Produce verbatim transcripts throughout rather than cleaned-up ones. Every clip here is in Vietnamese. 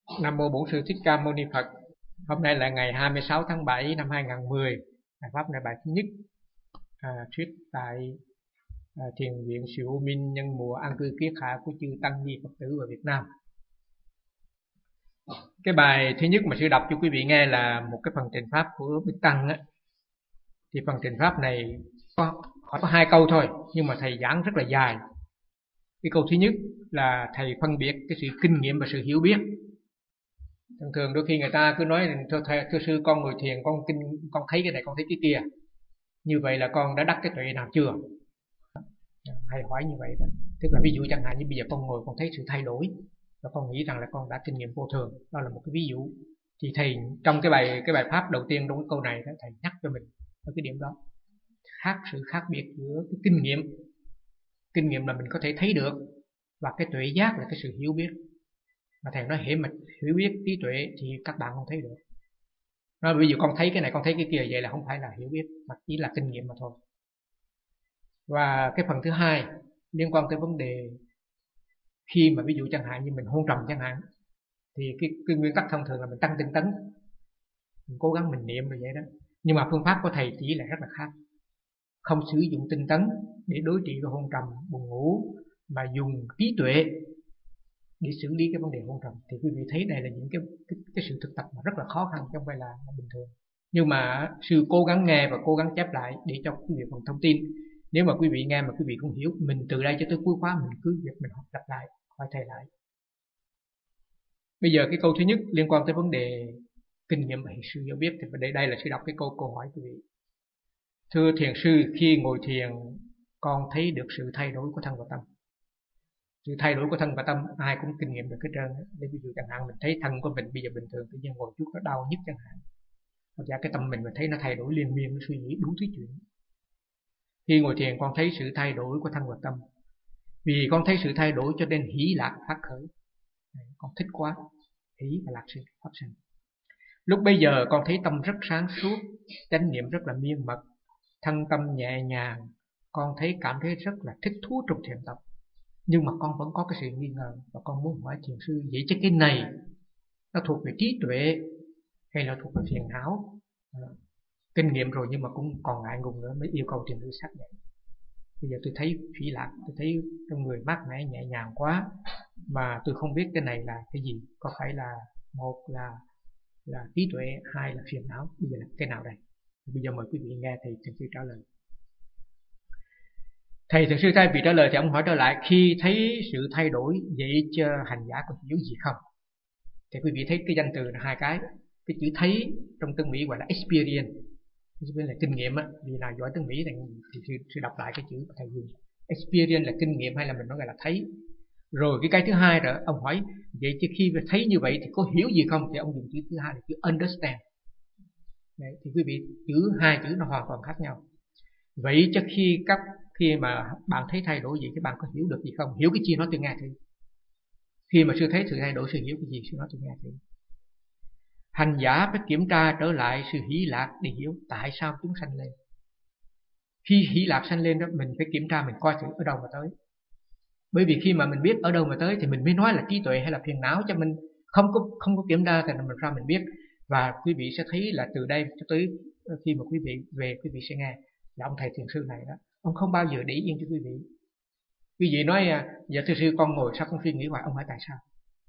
Nam mô Bổn Sư Thích Ca Mâu Ni Phật. Hôm nay là ngày hai mươi sáu tháng bảy năm hai nghìn không trăm mười. Bài pháp này bài thứ nhất, à, thuyết tại à, thiền viện Sĩ U Minh nhân mùa an cư kiết hạ của chư tăng ni Phật tử ở Việt Nam. Cái bài thứ nhất mà sư đọc cho quý vị nghe là một cái phần trình pháp của Bích Tăng á. Thì phần trình pháp này có có hai câu thôi, nhưng mà thầy giảng rất là dài. Cái câu thứ nhất là thầy phân biệt cái sự kinh nghiệm và sự hiểu biết. Thường thường đôi khi người ta cứ nói thưa, thưa, thưa sư, con ngồi thiền con kinh con thấy cái này con thấy cái kia, như vậy là con đã đắc cái tuệ nào chưa? Hay hỏi như vậy đó. Tức là ví dụ chẳng hạn như bây giờ con ngồi con thấy sự thay đổi và con nghĩ rằng là con đã kinh nghiệm vô thường, đó là một cái ví dụ. Thì thầy trong cái bài cái bài pháp đầu tiên trong cái câu này đó, thầy nhắc cho mình ở cái điểm đó, khác sự khác biệt giữa cái kinh nghiệm. Kinh nghiệm là mình có thể thấy được, và cái tuệ giác là cái sự hiểu biết. Mà thầy nói hệ mà hiểu biết trí tuệ thì các bạn không thấy được. Nói ví dụ con thấy cái này con thấy cái kia, vậy là không phải là hiểu biết mà chỉ là kinh nghiệm mà thôi. Và cái phần thứ hai liên quan tới vấn đề khi mà ví dụ chẳng hạn như mình hôn trầm chẳng hạn, thì cái, cái nguyên tắc thông thường là mình tăng tinh tấn, mình cố gắng mình niệm rồi vậy đó. Nhưng mà phương pháp của thầy chỉ là rất là khác, không sử dụng tinh tấn để đối trị với hôn trầm buồn ngủ, mà dùng trí tuệ để xử lý cái vấn đề hôn trầm. Thì quý vị thấy đây là những cái, cái, cái sự thực tập mà rất là khó khăn, không phải là bình thường. Nhưng mà sư cố gắng nghe và cố gắng chép lại để cho quý vị phần thông tin. Nếu mà quý vị nghe mà quý vị không hiểu, mình từ đây cho tới cuối khóa mình cứ việc mình học lặp lại, hỏi thầy lại. Bây giờ cái câu thứ nhất liên quan tới vấn đề kinh nghiệm và sự hiểu biết, thì đây đây là sư đọc cái câu câu hỏi quý vị. Thưa thiền sư, khi ngồi thiền con thấy được sự thay đổi của thân và tâm. Sự thay đổi của thân và tâm ai cũng kinh nghiệm được cái trơn. Để ví dụ chẳng hạn mình thấy thân của mình bây giờ bình thường, tự nhiên ngồi chút nó đau nhức chẳng hạn, hoặc giả cái tâm mình mình thấy nó thay đổi liên miên, nó suy nghĩ đủ thứ chuyện. Khi ngồi thiền con thấy sự thay đổi của thân và tâm. Vì con thấy sự thay đổi cho nên hỷ lạc phát khởi, con thích quá, hỷ và lạc sự phát sinh. Lúc bây giờ con thấy tâm rất sáng suốt, chánh niệm rất là miên mật, thân tâm nhẹ nhàng, con thấy cảm thấy rất là thích thú trong thiền tập. Nhưng mà con vẫn có cái sự nghi ngờ, và con muốn hỏi thiền sư, vậy chứ cái này nó thuộc về trí tuệ hay là thuộc về phiền não? À, kinh nghiệm rồi nhưng mà cũng còn ngại ngùng nữa, mới yêu cầu thiền sư xác nhận. Bây giờ tôi thấy phỉ lạc, tôi thấy trong người mát mẻ nhẹ nhàng quá, mà tôi không biết cái này là cái gì, có phải là một là là trí tuệ, hai là phiền não, bây giờ là cái nào đây? Bây giờ mời quý vị nghe thầy thiền sư trả lời. Thầy thiền sư thay vì trả lời thì ông hỏi trở lại, khi thấy sự thay đổi vậy cho hành giả có hiểu gì không? Thì quý vị thấy cái danh từ là hai cái. Cái chữ thấy trong tiếng Mỹ gọi là experience, là kinh nghiệm á, vì là giỏi tiếng Mỹ thì sư, sư đọc lại cái chữ thầy dùng. Experience là kinh nghiệm, hay là mình nói gọi là thấy. Rồi cái cái thứ hai rồi ông hỏi, vậy chứ khi thấy như vậy thì có hiểu gì không? Thì ông dùng chữ thứ hai là chữ understand. Đấy, thì quý vị chữ hai chữ nó hoàn toàn khác nhau. Vậy cho khi các khi mà bạn thấy thay đổi gì thì bạn có hiểu được gì không? Hiểu cái chi nói tôi nghe thử. Khi mà sư thấy sự thay đổi, sư hiểu cái gì, sư nói tôi nghe thử. Hành giả phải kiểm tra trở lại sự hỷ lạc để hiểu tại sao chúng sanh lên. Khi hỷ lạc sanh lên đó, mình phải kiểm tra, mình coi thử ở đâu mà tới. Bởi vì khi mà mình biết ở đâu mà tới thì mình mới nói là trí tuệ hay là phiền não, cho mình không có không có kiểm tra thì mình sao mình biết. Và quý vị sẽ thấy là từ đây cho tới khi mà quý vị về, quý vị sẽ nghe là ông thầy thiền sư này đó, ông không bao giờ để yên cho quý vị. Quý vị nói, dạ thưa sư con ngồi sao con suy nghĩ hoài, ông hỏi tại sao?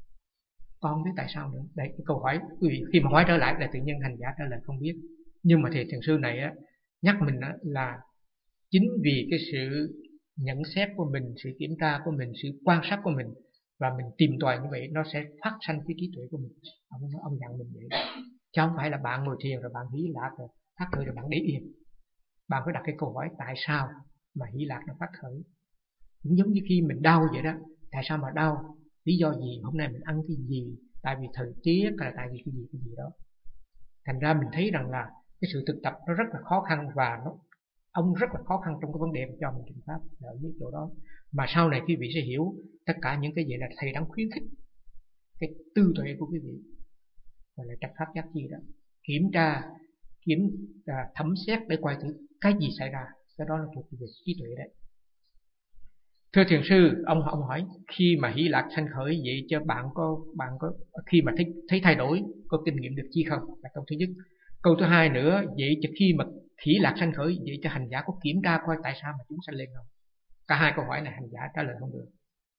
Con không biết tại sao nữa. Đấy, cái câu hỏi quý vị khi mà hỏi trở lại là tự nhiên hành giả trả lời không biết. Nhưng mà thầy thiền sư này á, nhắc mình á, là chính vì cái sự nhận xét của mình, sự kiểm tra của mình, sự quan sát của mình, và mình tìm tòi như vậy, nó sẽ phát sanh cái trí tuệ của mình. Ông, ông dặn mình vậy. Chứ không phải là bạn ngồi thiền rồi bạn hỷ lạc rồi phát khởi rồi bạn để yên. Bạn phải đặt cái câu hỏi tại sao mà hỷ lạc nó phát khởi. Cũng giống như khi mình đau vậy đó, tại sao mà đau, lý do gì, hôm nay mình ăn cái gì, tại vì thời tiết hay là tại vì cái gì cái gì đó. Thành ra mình thấy rằng là cái sự thực tập nó rất là khó khăn, và nó ông rất là khó khăn trong cái vấn đề cho mình trình pháp ở những chỗ đó. Mà sau này quý vị sẽ hiểu tất cả những cái gì là thầy đang khuyến khích cái tư tuệ của quý vị, gọi là trạch pháp giác chi đó, kiểm tra, kiểm à, thẩm xét để coi thử cái gì xảy ra, cái đó là thuộc về trí tuệ đấy. Thưa thiền sư, ông ông hỏi khi mà hỷ lạc sanh khởi vậy cho bạn có bạn có khi mà thấy thấy thay đổi có kinh nghiệm được chi không? Là câu thứ nhất. Câu thứ hai nữa, vậy cho khi mà hỷ lạc sanh khởi vậy cho hành giả có kiểm tra coi tại sao mà chúng sanh lên không? Cả hai câu hỏi này hành giả trả lời không được.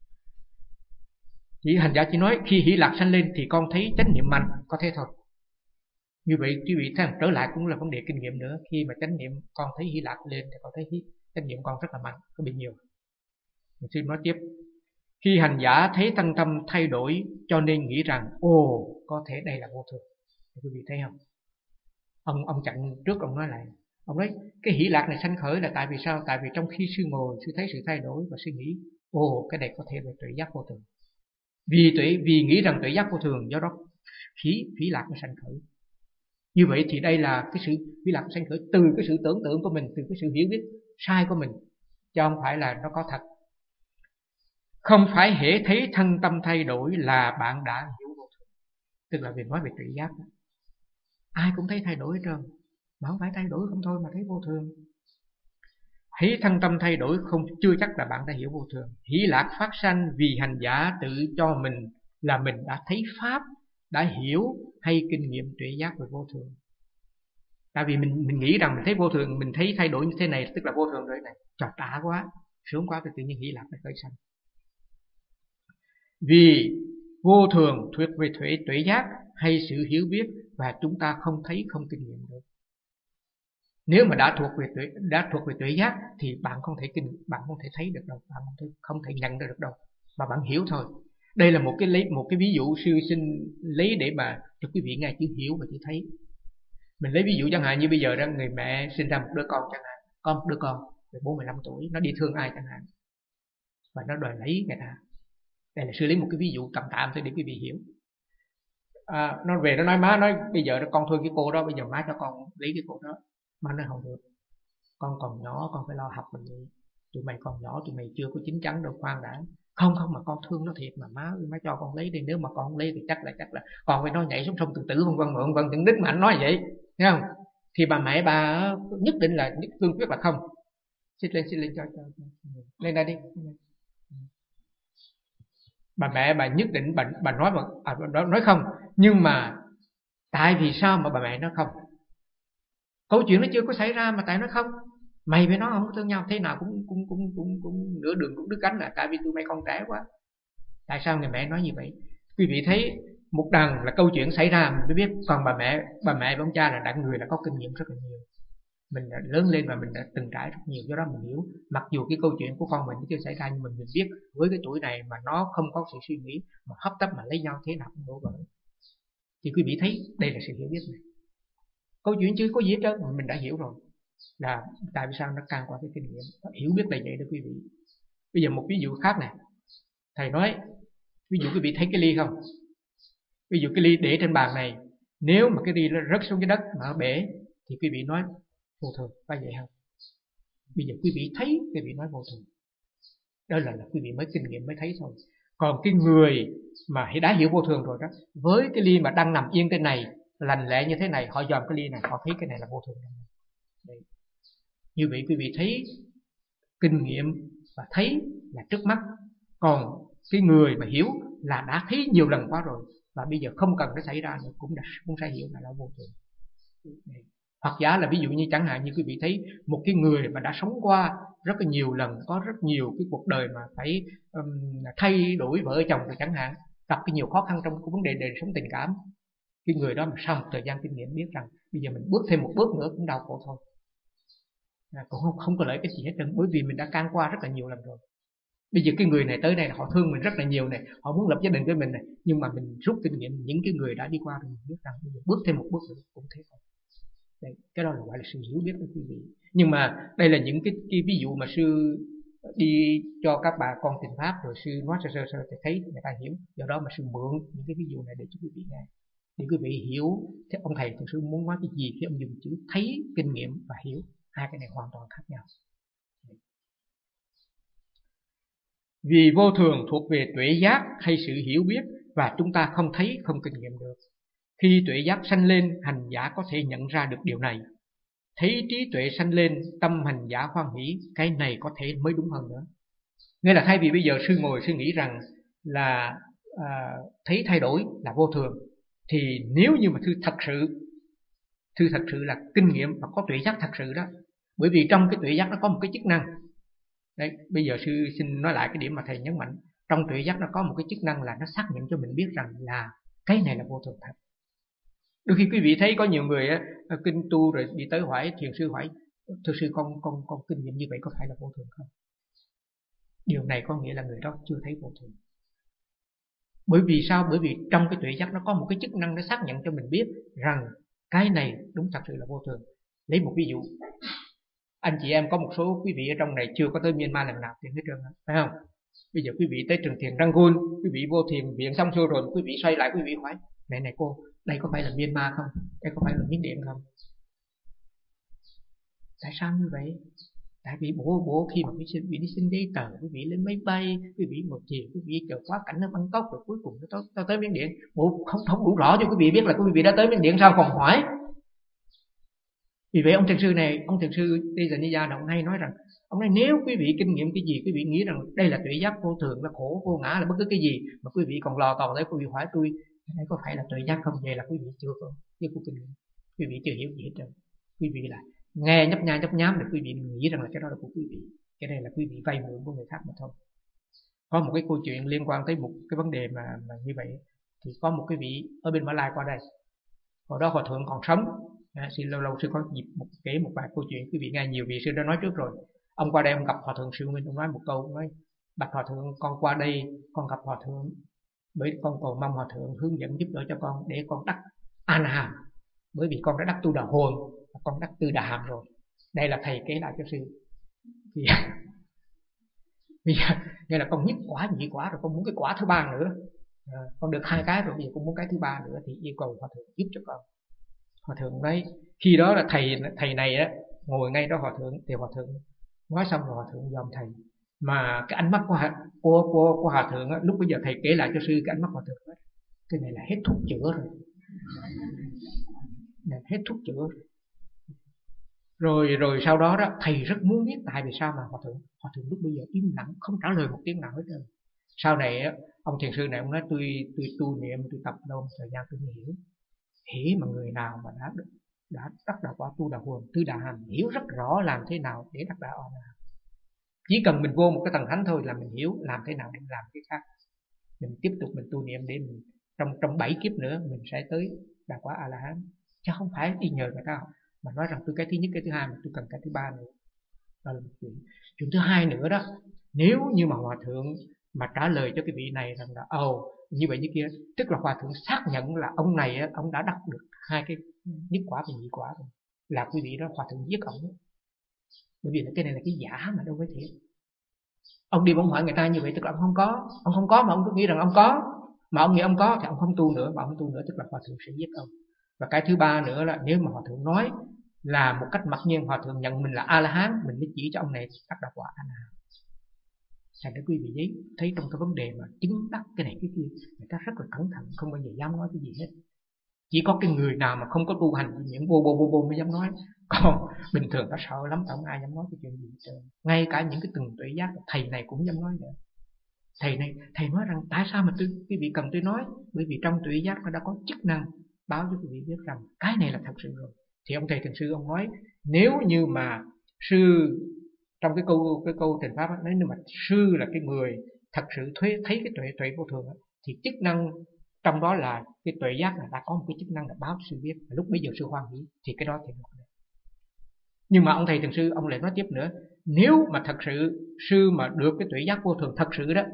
Chỉ hành giả chỉ nói khi hỷ lạc sanh lên thì con thấy chánh niệm mạnh, có thế thôi. Như vậy quý vị thấy trở lại cũng là vấn đề kinh nghiệm nữa. Khi mà chánh niệm con thấy hỷ lạc lên thì con thấy chánh niệm con rất là mạnh, có bị nhiều. Mình xin nói tiếp. Khi hành giả thấy thân tâm thay đổi cho nên nghĩ rằng ồ, có thể đây là vô thường. Quý vị thấy không? Ông ông chặn trước ông nói lại. Ông nói cái hỷ lạc này sanh khởi là tại vì sao? Tại vì trong khi sư ngồi, sư thấy sự thay đổi và suy nghĩ ồ, cái này có thể là tuệ giác vô thường. Vì tuệ vì nghĩ rằng tuệ giác vô thường, do đó hỷ hỷ lạc nó sanh khởi. Như vậy thì đây là cái sự hỷ lạc sanh khởi từ cái sự tưởng tượng của mình, từ cái sự hiểu biết sai của mình, chứ không phải là nó có thật. Không phải hễ thấy thân tâm thay đổi là bạn đã hiểu vô thường. Tức là việc nói về tuệ giác đó. Ai cũng thấy thay đổi hết trơn, mà không phải thay đổi không thôi mà thấy vô thường. Thấy thân tâm thay đổi không chưa chắc là bạn đã hiểu vô thường. Hỷ lạc phát sanh vì hành giả tự cho mình là mình đã thấy pháp, đã hiểu hay kinh nghiệm tuệ giác về vô thường. Tại vì mình mình nghĩ rằng mình thấy vô thường, mình thấy thay đổi như thế này tức là vô thường rồi này, trời đã quá, sướng quá, thì tự nhiên hỷ lạc nó khởi sanh. Vì vô thường thuộc về tuệ tuệ giác hay sự hiểu biết và chúng ta không thấy, không kinh nghiệm được. Nếu mà đã thuộc về tuệ đã thuộc về tuệ giác thì bạn không thể kinh bạn không thể thấy được đâu, bạn không thể không thể nhận được đâu, mà bạn hiểu thôi. Đây là một cái lấy một cái ví dụ sư xin lấy để mà cho quý vị nghe chữ hiểu và chữ thấy. Mình lấy ví dụ chẳng hạn như bây giờ đó, người mẹ sinh ra một đứa con chẳng hạn, có một đứa con bốn mươi lăm tuổi, nó đi thương ai chẳng hạn, và nó đòi lấy người ta. Đây là sư lấy một cái ví dụ tạm tạm thôi để quý vị hiểu. À, nó về nó nói má, nói bây giờ con thương cái cô đó, bây giờ má cho con lấy cái cô đó. Má nói không được, con còn nhỏ, con phải lo học mình đi. Tụi mày còn nhỏ, tụi mày chưa có chín chắn đâu, khoan đã. Không không, mà con thương nó thiệt mà má ơi, má cho con lấy đi, nếu mà con không lấy thì chắc là chắc là con phải nó nhảy xuống sông tự tử vân vân vân vân. Đừng đích mà anh nói vậy, thấy không? Thì bà mẹ bà nhất định là nhất cương quyết là không. Xích lên xích lên cho, cho, cho. Lên đây đi. Bà mẹ bà nhất định bà, bà nói mà à, nói không, nhưng mà tại vì sao mà bà mẹ nói không? Câu chuyện nó chưa có xảy ra mà tại nó không. Mày với nó không có thương nhau, thế nào cũng cũng cũng cũng cũng nửa đường cũng đứt cánh là tại vì tụi mày còn trẻ quá. Tại sao người mẹ nói như vậy? Quý vị thấy một đằng là câu chuyện xảy ra mình mới biết, còn bà mẹ bà mẹ và ông cha là đặng người là có kinh nghiệm rất là nhiều. Mình đã lớn lên và mình đã từng trải rất nhiều, do đó mình hiểu. Mặc dù cái câu chuyện của con mình chưa xảy ra, nhưng mình, mình biết với cái tuổi này mà nó không có sự suy nghĩ mà hấp tấp mà lấy nhau thế nào cũng đổ vỡ. Thì quý vị thấy đây là sự hiểu biết này. Câu chuyện chưa có gì hết trơn mà mình đã hiểu rồi, là tại vì sao nó càng qua cái kinh nghiệm. Hiểu biết là vậy đó quý vị. Bây giờ một ví dụ khác này, thầy nói ví dụ quý vị thấy cái ly không? Ví dụ cái ly để trên bàn này, nếu mà cái ly nó rớt xuống cái đất mà ở bể thì quý vị nói vô thường, phải vậy không? Bây giờ quý vị thấy, quý vị nói vô thường. Đó là, là quý vị mới kinh nghiệm mới thấy thôi. Còn cái người mà đã hiểu vô thường rồi đó, với cái ly mà đang nằm yên trên này, lành lẹ như thế này, họ dòm cái ly này, họ thấy cái này là vô thường. Đấy. Như vậy quý vị thấy kinh nghiệm và thấy là trước mắt. Còn cái người mà hiểu là đã thấy nhiều lần quá rồi, và bây giờ không cần nó xảy ra nữa cũng đã cũng sẽ hiểu là nó vô thường. Hoặc giả là ví dụ như chẳng hạn như quý vị thấy một cái người mà đã sống qua rất là nhiều lần, có rất nhiều cái cuộc đời mà phải um, thay đổi vợ chồng rồi chẳng hạn, gặp cái nhiều khó khăn trong cái vấn đề đời sống tình cảm. Cái người đó mà sau một thời gian kinh nghiệm biết rằng bây giờ mình bước thêm một bước nữa cũng đau khổ thôi, à, cũng không, không có lợi ích gì hết trơn, bởi vì mình đã can qua rất là nhiều lần rồi. Bây giờ cái người này tới đây họ thương mình rất là nhiều này, họ muốn lập gia đình với mình này, nhưng mà mình rút kinh nghiệm những cái người đã đi qua rồi, mình biết rằng bây giờ bước thêm một bước nữa cũng thế thôi. Đây, cái đó là gọi là sự hiểu biết của quý vị. Nhưng mà đây là những cái, cái ví dụ mà sư đi cho các bà con tìm pháp rồi sư nói sơ sơ sơ để thấy người ta hiểu, do đó mà sư mượn những cái ví dụ này để cho quý vị nghe, để quý vị hiểu. Thế ông thầy thực sự muốn nói cái gì khi ông dùng chữ thấy, kinh nghiệm và hiểu, hai cái này hoàn toàn khác nhau. Vì vô thường thuộc về tuệ giác hay sự hiểu biết và chúng ta không thấy, không kinh nghiệm được. Khi tuệ giác sanh lên, hành giả có thể nhận ra được điều này. Thấy trí tuệ sanh lên, tâm hành giả hoan hỷ, cái này có thể mới đúng hơn nữa. Nghĩa là thay vì bây giờ sư ngồi sư nghĩ rằng là à, thấy thay đổi là vô thường, thì nếu như mà thư thật sự thư thật sự là kinh nghiệm và có tuệ giác thật sự đó, bởi vì trong cái tuệ giác nó có một cái chức năng. Đấy, bây giờ sư xin nói lại cái điểm mà thầy nhấn mạnh. Trong tuệ giác nó có một cái chức năng là nó xác nhận cho mình biết rằng là cái này là vô thường thật. Đôi khi quý vị thấy có nhiều người á, kinh tu rồi đi tới hỏi thiền sư, hỏi thưa sư con con con kinh nghiệm như vậy có phải là vô thường không? Điều này có nghĩa là người đó chưa thấy vô thường. Bởi vì sao? Bởi vì trong cái tuệ giác nó có một cái chức năng nó xác nhận cho mình biết rằng cái này đúng thật sự là vô thường. Lấy một ví dụ, anh chị em có một số quý vị ở trong này chưa có tới Myanmar lần nào thiền hết trơn, phải không? Bây giờ quý vị tới trường thiền Rangoon, quý vị vô thiền viện xong xuôi rồi, quý vị xoay lại quý vị hỏi này này cô, đây có phải là Myanmar không? Đây có phải là Miến Điện không? Tại sao như vậy? Tại vì bố bố khi mà quý vị đi xin giấy tờ, quý vị lên máy bay, quý vị ngồi thiền, quý vị chờ quá cảnh ở Bangkok rồi cuối cùng nó tới, tới Miến Điện, bố không không đủ rõ cho quý vị biết là quý vị đã tới Miến Điện sao còn hỏi? Vì vậy ông thiền sư này, ông thiền sư Tejaniya ông hay nói rằng, ông nói nếu quý vị kinh nghiệm cái gì, quý vị nghĩ rằng đây là tuệ giác vô thường, là khổ vô ngã, là bất cứ cái gì mà quý vị còn lò tò tới quý vị hỏi tôi, đây có phải là tuệ giác không? Vậy là quý vị chưa có chưa có kinh nghiệm, quý vị chưa hiểu gì hết trơn. Quý vị là nghe nhấp nha nhấp nhám để quý vị nghĩ rằng là cái đó là của quý vị, cái này là quý vị vay mượn của người khác mà thôi. Có một cái câu chuyện liên quan tới một cái vấn đề mà mà như vậy, thì có một cái vị ở bên Mã Lai qua đây, hồi đó hòa thượng còn sống. À, xin lâu lâu sư có dịp một kể một vài câu chuyện quý vị nghe, nhiều vị sư đã nói trước rồi. Ông qua đây ông gặp hòa thượng Sư Minh, ông nói một câu, ông nói bạch hòa thượng, con qua đây con gặp hòa thượng bởi con còn mong hòa thượng hướng dẫn giúp đỡ cho con để con đắc A La Hàm, bởi vì con đã đắc Tu Đà Hồn, con đắc Tư Đà Hàm rồi. Đây là thầy kể lại cho sư. Thì bây giờ nghe là con nhất quả nhị quả rồi, con muốn cái quả thứ ba nữa. À, con được hai cái rồi, bây giờ con muốn cái thứ ba nữa, thì yêu cầu hòa thượng giúp cho con. Hòa thượng nói khi đó là thầy thầy này á ngồi ngay đó hòa thượng, thì hòa thượng nói xong rồi hòa thượng dòm thầy, mà cái ánh mắt của của của, của hòa thượng á, lúc bây giờ thầy kể lại cho sư cái ánh mắt hòa thượng đó, cái này là hết thuốc chữa rồi, này hết thuốc chữa rồi. rồi rồi sau đó đó thầy rất muốn biết tại vì sao mà hòa thượng hòa thượng lúc bây giờ im lặng không trả lời một tiếng nào hết trơn. Sau này á, ông thiền sư này ông nói tôi tôi tu niệm tôi tập lâu một thời gian tôi mới hiểu, hễ mà người nào mà đã đã đắc đạo quả Tu Đà Hồn Tư Đà Hàm hiểu rất rõ làm thế nào để đắc đạo A La Hàm. Chỉ cần mình vô một cái tầng thánh thôi là mình hiểu làm thế nào để làm cái khác. Mình tiếp tục mình tu niệm để mình trong trong bảy kiếp nữa mình sẽ tới đạo quả A La Hán, chứ không phải đi nhờ người ta mà nói rằng tôi cái thứ nhất cái thứ hai mà tôi cần cái thứ ba nữa. Đó là một chuyện. Chuyện thứ hai nữa đó, nếu như mà hòa thượng mà trả lời cho cái vị này rằng là ồ như vậy như kia, tức là hòa thượng xác nhận là ông này ông đã đắc được hai cái nhất quả và nhị quả rồi, là quý vị đó hòa thượng giết ông. Bởi vì cái này là cái giả mà đâu phải thiệt. Ông đi bỗng hỏi người ta như vậy tức là ông không có, ông không có mà ông cứ nghĩ rằng ông có, mà ông nghĩ ông có thì ông không tu nữa, mà ông tu nữa tức là hòa thượng sẽ giết ông. Và cái thứ ba nữa là nếu mà hòa thượng nói là một cách mặc nhiên hòa thượng nhận mình là A La Hán, mình mới chỉ cho ông này đắc đạo quả A La Hán. Thành ra quý vị thấy, thấy trong cái vấn đề mà chứng đắc cái này cái kia, người ta rất là cẩn thận, không bao giờ dám nói cái gì hết. Chỉ có cái người nào mà không có tu hành những bô bô bô bô mới dám nói, còn bình thường ta sợ lắm, không ai dám nói cái chuyện gì hết trơn. Ngay cả những cái từng tuệ giác thầy này cũng dám nói nữa. Thầy này thầy nói rằng tại sao mà tôi quý vị cần tôi nói, bởi vì trong tuệ giác nó đã có chức năng báo cho quý vị biết rằng cái này là thật sự rồi. Thì ông thầy thiền sư ông nói nếu như mà sư trong cái câu cái câu thiền pháp đó, nếu như mà sư là cái người thật sự thuế, thấy cái tuệ tuệ vô thường đó, thì chức năng trong đó là cái tuệ giác là đã có một cái chức năng là báo cho sư biết, lúc bây giờ sư hoan hỷ thì cái đó thì được. Nhưng mà ông thầy thiền sư ông lại nói tiếp nữa, nếu mà thật sự sư mà được cái tuệ giác vô thường thật sự đó,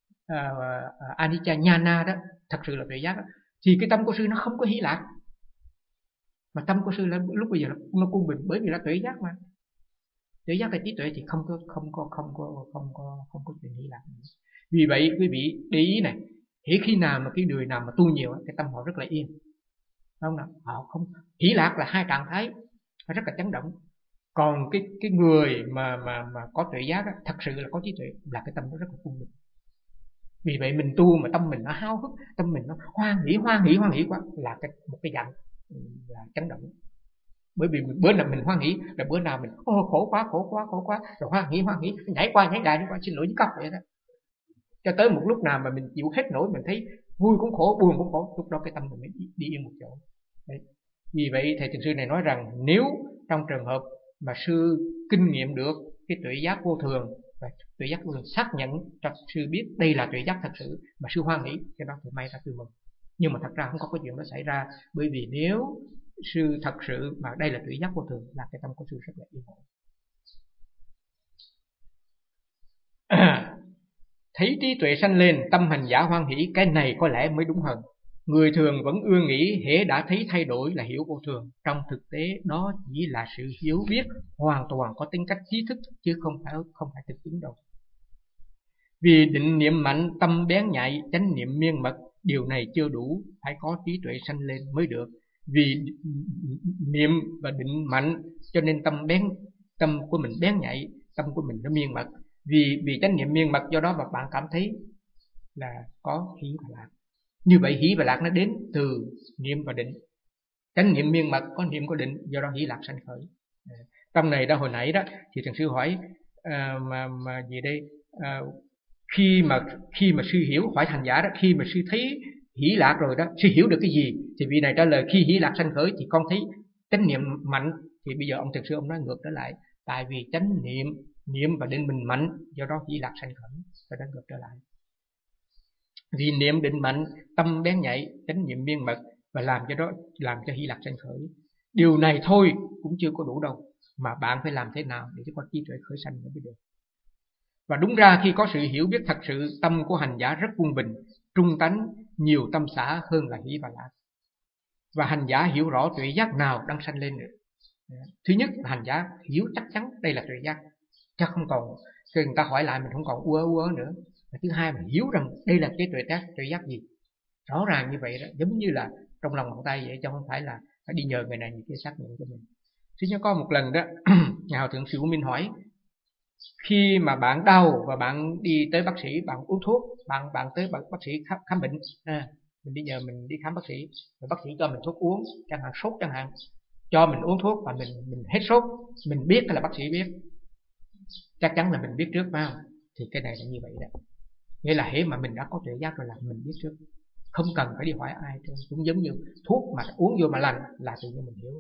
uh, anicca nhana đó, thật sự là tuệ giác đó, thì cái tâm của sư nó không có hỷ lạc, mà tâm của sư là lúc bây giờ nó cung bình, bởi vì là tuệ giác mà. Tuệ giác là trí tuệ thì không có không có không có không có không có chuyện hỷ lạc. Vì vậy quý vị để ý này, hễ khi nào mà cái người nào mà tu nhiều cái tâm họ rất là yên, không nào họ không hỷ lạc là hai trạng thái rất là chấn động. Còn cái cái người mà mà mà có tuệ giác á, thật sự là có trí tuệ là cái tâm nó rất là cung bình. Vì vậy mình tu mà tâm mình nó háo hức, tâm mình nó hoan hỷ hoan hỷ hoan hỷ quá là cái một cái dạng là chấn động. Bởi vì bữa nào mình hoan hỷ là bữa nào mình ô khổ quá khổ quá khổ quá rồi hoan hỷ hoan hỷ nhảy qua nhảy lại, qua xin lỗi với cấp vậy đó, cho tới một lúc nào mà mình chịu hết nổi, mình thấy vui cũng khổ buồn cũng khổ, lúc đó cái tâm mình mới đi yên một chỗ. Đấy. Vì vậy thầy thiền sư này nói rằng nếu trong trường hợp mà sư kinh nghiệm được cái tuệ giác vô thường và tuệ giác vô thường xác nhận cho sư biết đây là tuệ giác thật sự mà sư hoan hỷ, cái đó thì may ra sư mừng. Nhưng mà thật ra không có cái chuyện đó xảy ra, bởi vì nếu sư thật sự mà đây là tuệ giác vô thường là cái tâm của sư rất là yên ổn. Thấy trí tuệ sanh lên, tâm hành giả hoan hỷ, cái này có lẽ mới đúng hơn. Người thường vẫn ưa nghĩ hễ đã thấy thay đổi là hiểu vô thường. Trong thực tế đó chỉ là sự hiểu biết hoàn toàn có tính cách trí thức, chứ không phải không phải thực chứng đâu. Vì định niệm mạnh, tâm bén nhạy, chánh niệm miên mật, điều này chưa đủ, phải có trí tuệ sanh lên mới được. Vì niệm và định mạnh cho nên tâm bén, tâm của mình bén nhạy, tâm của mình nó miên mật. Vì vì chánh niệm miên mật, do đó mà bạn cảm thấy là có hỷ và lạc. Như vậy hỷ và lạc nó đến từ niệm và định. Chánh niệm miên mật có niệm có định, do đó hỷ lạc sanh khởi. Trong này đó hồi nãy đó thì thằng sư hỏi à, mà mà gì đây à, khi mà khi mà sư hiểu hỏi hành giả đó, khi mà sư thấy hỷ lạc rồi đó, sư hiểu được cái gì? Thì vị này trả lời khi hỷ lạc sanh khởi thì con thấy chánh niệm mạnh. Thì bây giờ ông thầy sư ông nói ngược trở lại, tại vì chánh niệm niệm và định mình mạnh, do đó hỷ lạc sanh khởi, rồi đó ngược trở lại. Vì niệm định mạnh, tâm bén nhạy, chánh niệm miên mật và làm cho đó làm cho hỷ lạc sanh khởi. Điều này thôi cũng chưa có đủ đâu, mà bạn phải làm thế nào để cho con trí tuệ khởi sanh mới được. Và đúng ra khi có sự hiểu biết thật sự, tâm của hành giả rất quân bình, trung tánh, nhiều tâm xả hơn là hỷ và lạc. Và hành giả hiểu rõ tuệ giác nào đang sanh lên nữa. Thứ nhất là hành giả hiểu chắc chắn đây là tuệ giác, chắc không còn khi người ta hỏi lại mình không còn ua ua nữa. Và thứ hai mình hiểu rằng đây là cái tuệ giác tuệ giác gì, rõ ràng như vậy đó, giống như là trong lòng bàn tay vậy, chứ không phải là phải đi nhờ người này người kia xác nhận cho mình. Chứ nhớ có một lần đó nhà Hòa Thượng Sĩ Của Minh hỏi, khi mà bạn đau và bạn đi tới bác sĩ, bạn uống thuốc, bạn bạn tới bác, bác sĩ khám, khám bệnh, à, mình đi nhờ mình đi khám bác sĩ, rồi bác sĩ cho mình thuốc uống, chẳng hạn sốt chẳng hạn, cho mình uống thuốc và mình mình hết sốt, mình biết là bác sĩ biết, chắc chắn là mình biết trước phải không? Thì cái này là như vậy đó, nghĩa là hễ mà mình đã có tuệ giác rồi là mình biết trước, không cần phải đi hỏi ai, cũng giống như thuốc mà uống vô mà lành là tự nhiên mình hiểu.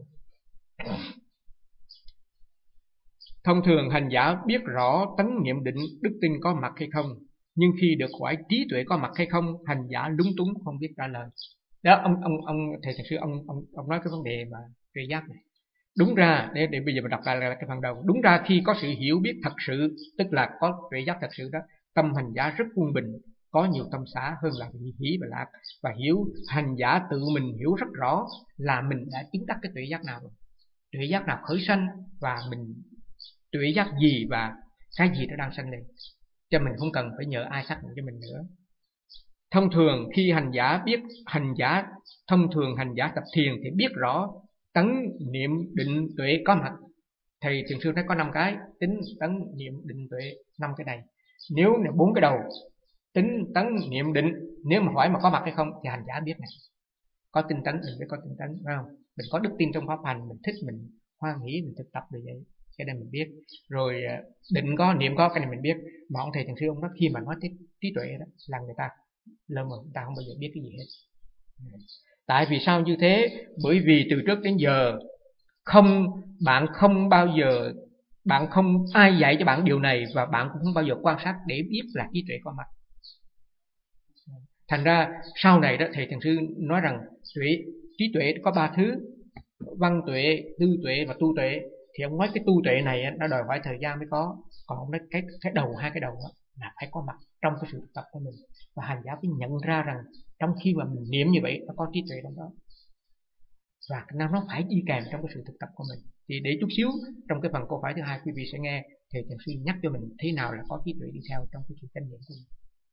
Thông thường hành giả biết rõ tánh niệm định đức tin có mặt hay không, nhưng khi được hỏi trí tuệ có mặt hay không, hành giả lúng túng không biết trả lời. Đó ông ông ông thầy thiền sư ông ông ông nói cái vấn đề mà tuệ giác này. Đúng ra để để bây giờ mình đọc lại là cái phần đầu. Đúng ra khi có sự hiểu biết thật sự, tức là có tuệ giác thật sự đó, tâm hành giả rất quân bình, có nhiều tâm xả hơn là hỷ và lạc, và hiểu hành giả tự mình hiểu rất rõ là mình đã chứng đắc cái tuệ giác nào rồi, tuệ giác nào khởi sanh và mình tuệ giác gì và cái gì nó đang sanh lên, cho mình không cần phải nhờ ai xác nhận cho mình nữa. Thông thường khi hành giả biết hành giả thông thường hành giả tập thiền thì biết rõ tấn niệm định tuệ có mặt. Thầy thường xuyên thấy có năm cái: tính tấn niệm định tuệ, năm cái này. Nếu bốn cái đầu tính tấn niệm định, nếu mà hỏi mà có mặt hay không thì hành giả biết này, có tinh tấn mình mới có tinh tấn, phải không? Mình có đức tin trong pháp hành, mình thích mình hoan hỷ mình thực tập được vậy, cái này mình biết. Rồi định có, niệm có, cái này mình biết. Mà ông thầy thường xuyên ông nói khi mà nói tới trí tuệ đó là người ta lơ mờ, người ta không bao giờ biết cái gì hết. Tại vì sao như thế? Bởi vì từ trước đến giờ không bạn không bao giờ bạn không ai dạy cho bạn điều này, và bạn cũng không bao giờ quan sát để biết là trí tuệ có mặt. Thành ra sau này đó thầy thiền sư nói rằng tuệ trí tuệ có ba thứ: văn tuệ, tư tuệ và tu tuệ. Thì ông nói cái tu tuệ này nó đòi hỏi thời gian mới có, còn ông nói cái cái đầu hai cái đầu đó là phải có mặt trong cái sự thực tập của mình, và hành giả phải nhận ra rằng trong khi mà mình niệm như vậy nó có trí tuệ trong đó, và nó phải đi kèm trong cái sự thực tập của mình. Thì để chút xíu trong cái phần câu hỏi thứ hai quý vị sẽ nghe thầy thiền sư nhắc cho mình thế nào là có trí tuệ đi theo trong cái sự chánh niệm của mình.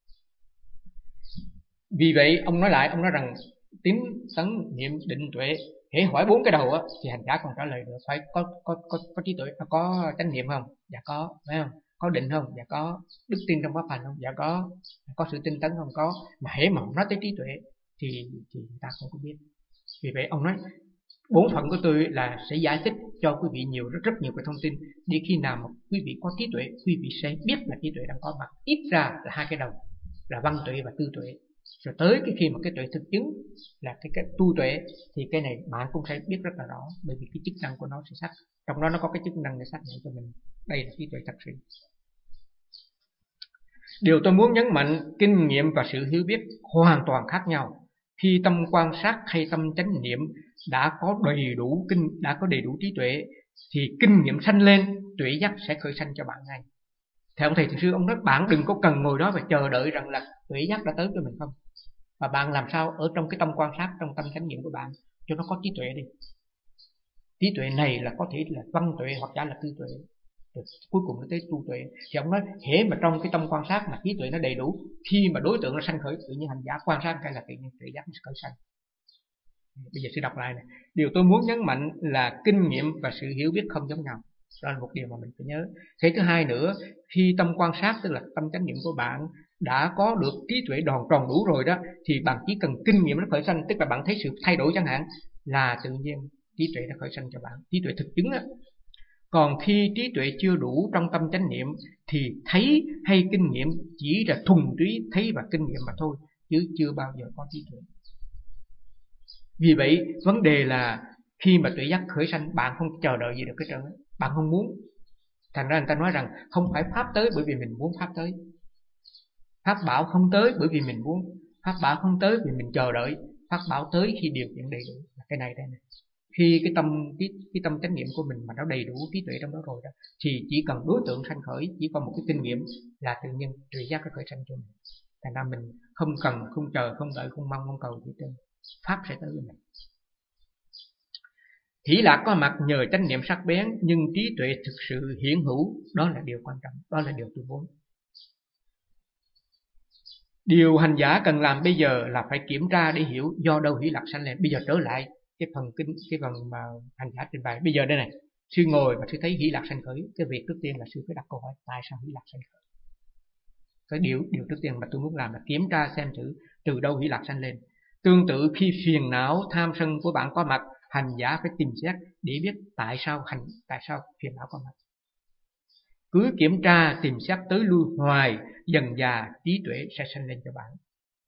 Vì vậy ông nói lại, ông nói rằng tín tấn niệm định tuệ, hễ hỏi bốn cái đầu á thì hành giả còn trả lời được. Phải có có có có trí tuệ, có chánh niệm không? Dạ có, phải không? Có định không? Dạ có. Đức tin trong pháp hành không? Dạ có. Có sự tinh tấn không? Có. Mà hễ mà nói tới trí tuệ thì thì người ta không có biết. Vì vậy ông nói Bổn phận của tôi là sẽ giải thích cho quý vị nhiều rất rất nhiều cái thông tin, để khi nào mà quý vị có trí tuệ, quý vị sẽ biết là trí tuệ đang có mặt. Ít ra là hai cái đầu, là văn tuệ và tư tuệ. Rồi tới cái khi mà cái tuệ thực chứng là cái, cái tu tuệ, thì cái này bạn cũng sẽ biết rất là rõ, bởi vì cái chức năng của nó sẽ xác, trong đó nó có cái chức năng để xác nhận cho mình đây là trí tuệ thật sự. Điều tôi muốn nhấn mạnh, kinh nghiệm và sự hiểu biết hoàn toàn khác nhau. Khi tâm quan sát hay tâm chánh niệm đã có đầy đủ kinh, đã có đầy đủ trí tuệ, thì kinh nghiệm sanh lên, tuệ giác sẽ khởi sanh cho bạn ngay. Thì ông thầy thiền sư ông nói bạn đừng có cần ngồi đó và chờ đợi rằng là tuệ giác đã tới cho mình không, mà bạn làm sao ở trong cái tâm quan sát, trong tâm chánh niệm của bạn cho nó có trí tuệ đi. Trí tuệ này là có thể là văn tuệ hoặc giả là tư tuệ, rồi cuối cùng nó tới tu tuệ. Thì ông nói hễ mà trong cái tâm quan sát mà trí tuệ nó đầy đủ, khi mà đối tượng nó sanh khởi, tự nhiên hành giả quan sát cái là tự nhiên tuệ giác nó khởi sanh. Bây giờ sẽ đọc lại này. Điều tôi muốn nhấn mạnh là kinh nghiệm và sự hiểu biết không giống nhau. Đó là một điều mà mình phải nhớ. Thế thứ hai nữa, khi tâm quan sát, tức là tâm chánh niệm của bạn đã có được trí tuệ đòn tròn đủ rồi đó, thì bạn chỉ cần kinh nghiệm nó khởi sanh, tức là bạn thấy sự thay đổi chẳng hạn, là tự nhiên trí tuệ đã khởi sanh cho bạn, trí tuệ thực chứng đó. Còn khi trí tuệ chưa đủ trong tâm chánh niệm, thì thấy hay kinh nghiệm chỉ là thuần túy thấy và kinh nghiệm mà thôi, chứ chưa bao giờ có trí tuệ. Vì vậy vấn đề là khi mà tuệ giác khởi sanh, bạn không chờ đợi gì được cái trơn, bạn không muốn. Thành ra người ta nói rằng không phải pháp tới bởi vì mình muốn pháp tới, pháp bảo không tới bởi vì mình muốn, pháp bảo không tới vì mình chờ đợi, pháp bảo tới khi điều kiện đầy đủ. Là cái này đây này. Khi cái tâm cái, cái tâm chánh niệm của mình mà nó đầy đủ trí tuệ trong đó rồi đó, thì chỉ cần đối tượng sanh khởi, chỉ có một cái kinh nghiệm là tự nhiên tuệ giác nó khởi sanh cho mình. Thành ra mình không cần, không chờ, không đợi, không mong, không cầu gì trên, pháp sẽ tới với mình. Hỷ lạc có mặt nhờ chánh niệm sắc bén, nhưng trí tuệ thực sự hiển hữu, đó là điều quan trọng, đó là điều tôi muốn. Điều hành giả cần làm bây giờ là phải kiểm tra để hiểu do đâu hỷ lạc sanh lên. Bây giờ trở lại cái phần kinh, cái phần mà hành giả trình bày. Bây giờ đây này, sư ngồi và sư thấy hỷ lạc sanh khởi, cái việc trước tiên là sư phải đặt câu hỏi tại sao hỷ lạc sanh khởi. Cái điều điều trước tiên mà tôi muốn làm là kiểm tra xem thử từ đâu hỷ lạc sanh lên. Tương tự khi phiền não tham sân của bạn có mặt, hành giả phải tìm xét để biết tại sao hành tại sao phiền não có mặt. Cứ kiểm tra tìm xét tới lui hoài, dần dà trí tuệ sẽ sanh lên cho bạn.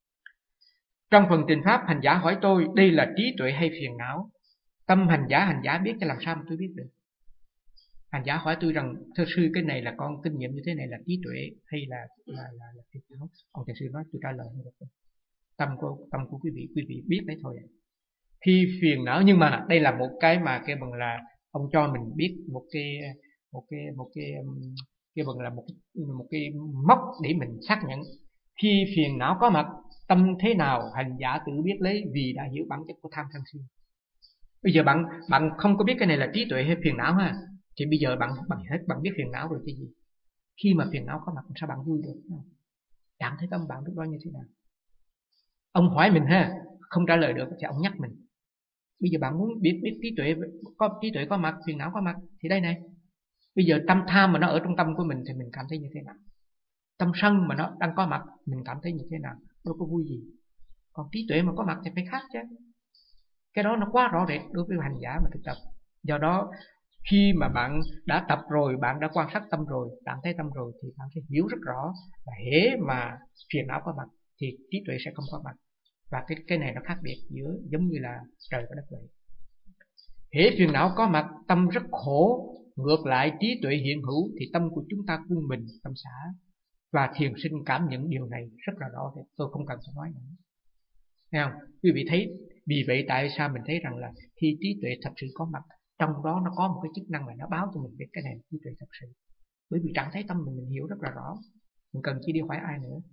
Trong phần trình pháp, hành giả hỏi tôi đây là trí tuệ hay phiền não. Tâm hành giả hành giả biết, cho làm sao mà tôi biết được. Hành giả hỏi tôi rằng thưa sư, cái này là con kinh nghiệm như thế này là trí tuệ hay là là là, là phiền não. Ông thầy sư nói tôi trả lời không được. Tâm của tâm của quý vị quý vị biết đấy thôi. Khi phiền não, nhưng mà đây là một cái mà cái bằng là ông cho mình biết một cái một cái một cái cái bằng là một cái, một cái mốc để mình xác nhận. Khi phiền não có mặt, tâm thế nào hành giả tự biết lấy, vì đã hiểu bản chất của tham sân si. Bây giờ bạn bạn không có biết cái này là trí tuệ hay phiền não ha, thì bây giờ bạn bạn hết bạn biết phiền não rồi cái gì. Khi mà phiền não có mặt, sao bạn vui được? Cảm thấy tâm bạn lúc đó như thế nào? Ông hỏi mình ha, không trả lời được thì ông nhắc mình. Bây giờ bạn muốn biết biết trí tuệ có trí tuệ có mặt, phiền não có mặt, thì đây này. Bây giờ tâm tham mà nó ở trong tâm của mình thì mình cảm thấy như thế nào? Tâm sân mà nó đang có mặt, mình cảm thấy như thế nào? Đâu có vui gì. Còn trí tuệ mà có mặt thì phải khác chứ. Cái đó nó quá rõ rệt đối với hành giả mà thực tập. Do đó khi mà bạn đã tập rồi, bạn đã quan sát tâm rồi, cảm thấy tâm rồi, thì bạn sẽ hiểu rất rõ là hễ mà phiền não có mặt thì trí tuệ sẽ không có mặt. Và cái cái này nó khác biệt giữa giống như là trời và đất vậy. Hễ phiền não có mặt, tâm rất khổ, ngược lại trí tuệ hiện hữu thì tâm của chúng ta quân bình, tâm xả. Và thiền sinh cảm nhận điều này rất là rõ, thì tôi không cần phải nói nữa. Thấy không? Quý vị thấy, vì vậy tại sao mình thấy rằng là khi trí tuệ thật sự có mặt, trong đó nó có một cái chức năng mà nó báo cho mình biết cái này là trí tuệ thật sự. Bởi vì trạng thái tâm mình mình hiểu rất là rõ, mình cần chỉ đi hỏi ai nữa.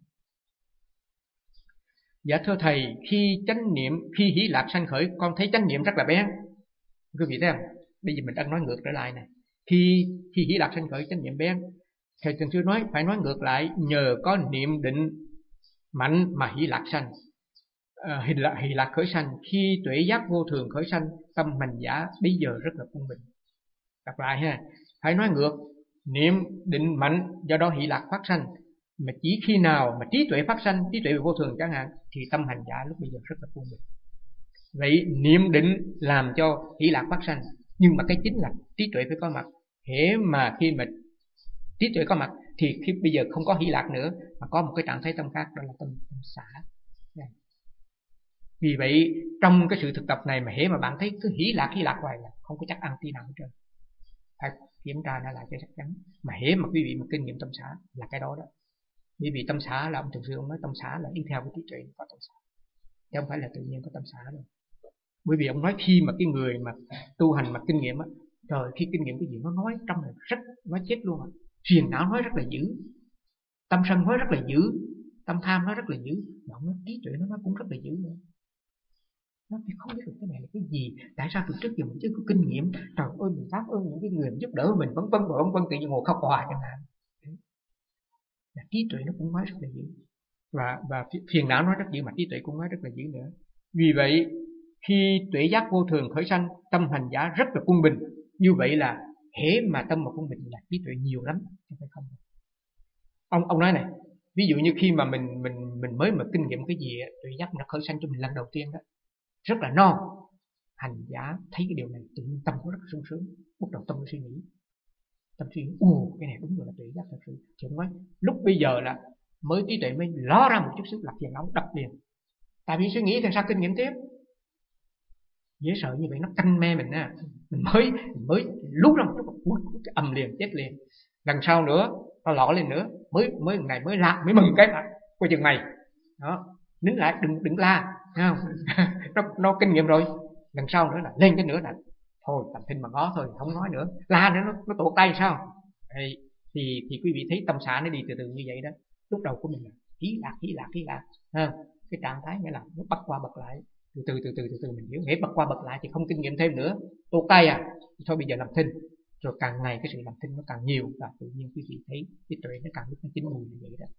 Dạ thưa thầy, khi chánh niệm, khi hỷ lạc sanh khởi, con thấy chánh niệm rất là bén. Quý vị thấy không? Bây giờ mình đang nói ngược trở lại này. Khi khi hỷ lạc sanh khởi chánh niệm bén, thầy thường xưa nói phải nói ngược lại, nhờ có niệm định mạnh mà hỷ lạc sanh. À, hỷ lạc, hỷ lạc khởi sanh, khi tuệ giác vô thường khởi sanh, tâm hành giả bây giờ rất là quân bình. Đọc lại ha, phải nói ngược, niệm định mạnh, do đó hỷ lạc phát sanh. Mà chỉ khi nào mà trí tuệ phát sanh, trí tuệ vô thường chẳng hạn, thì tâm hành giả lúc bây giờ rất là quân bình. Vậy niệm định làm cho hỷ lạc phát sanh, nhưng mà cái chính là trí tuệ phải có mặt. Hễ mà khi mà trí tuệ có mặt thì khi bây giờ không có hỷ lạc nữa, mà có một cái trạng thái tâm khác, đó là tâm, tâm xả. Vì vậy trong cái sự thực tập này mà hễ mà bạn thấy cứ hỷ lạc hỷ lạc hoài là không có chắc ăn tí nào hết trơn, phải kiểm tra nó lại cho chắc chắn. Mà hễ mà quý vị mà kinh nghiệm tâm xả là cái đó đó. Bởi vì tâm xả là ông thường sư ông nói tâm xả là đi theo cái trí tuệ có tâm xả, chứ không phải là tự nhiên có tâm xả đâu. Bởi vì ông nói khi mà cái người mà tu hành mà kinh nghiệm á, trời, khi kinh nghiệm cái gì nó nói trong này rất nói chết luôn á. Phiền não nói rất là dữ, tâm sân nói rất là dữ, tâm tham nói rất là dữ, mà ông nói trí tuệ nó nói cũng rất là dữ nữa. Nó thì không biết được cái này là cái gì, tại sao từ trước giờ mình chưa có kinh nghiệm. Trời ơi, mình cảm ơn những cái người giúp đỡ mình, vân vân vân vân, tự nhiên ngồi khóc hoài chẳng hạn. Là trí tuệ nó cũng nói rất là dữ, và và phiền não nói rất dữ, mà trí tuệ cũng nói rất là dữ nữa. Vì vậy khi tuệ giác vô thường khởi sanh, tâm hành giả rất là quân bình. Như vậy là hễ mà tâm mà quân bình là trí tuệ nhiều lắm, không phải không. Ông ông nói này, ví dụ như khi mà mình mình mình mới mà kinh nghiệm cái gì, tuệ giác nó khởi sanh cho mình lần đầu tiên đó, rất là non, hành giả thấy cái điều này tự nhiên tâm nó rất sung sướng, bắt đầu tâm nó suy nghĩ, tâm suy nghĩ, ồ cái này đúng rồi là tuệ giác thật sự. Chứ không nói lúc bây giờ là mới trí tuệ mới ló ra một chút xíu là phiền não đập liền, tại vì suy nghĩ thì sao kinh nghiệm tiếp. Dễ sợ như vậy, nó canh me mình á, mình mới mình mới lúc ra một chút cái ầm liền, chết liền. Lần sau nữa nó lọ lên nữa, mới mới ngày mới la mới mừng cái mặt coi chừng mày đó, nín lại đừng đừng la, thấy không? nó nó kinh nghiệm rồi. Lần sau nữa là lên cái nữa là thôi tầm thinh mà ngó thôi, không nói nữa, la nữa nó nó tuột tay sao. Thì thì thì quý vị thấy tâm xả nó đi từ từ như vậy đó. Lúc đầu của mình là hí lạc hí lạc hí lạc, ha, cái trạng thái nghĩa là nó bắt qua bật lại, từ từ từ từ từ từ mình hiểu, nghĩa bật qua bật lại thì không kinh nghiệm thêm nữa, tuột tay à, thôi bây giờ làm thinh. Rồi càng ngày cái sự làm thinh nó càng nhiều, và tự nhiên quý vị thấy cái tuệ nó càng lúc nó chín mùi như vậy đó.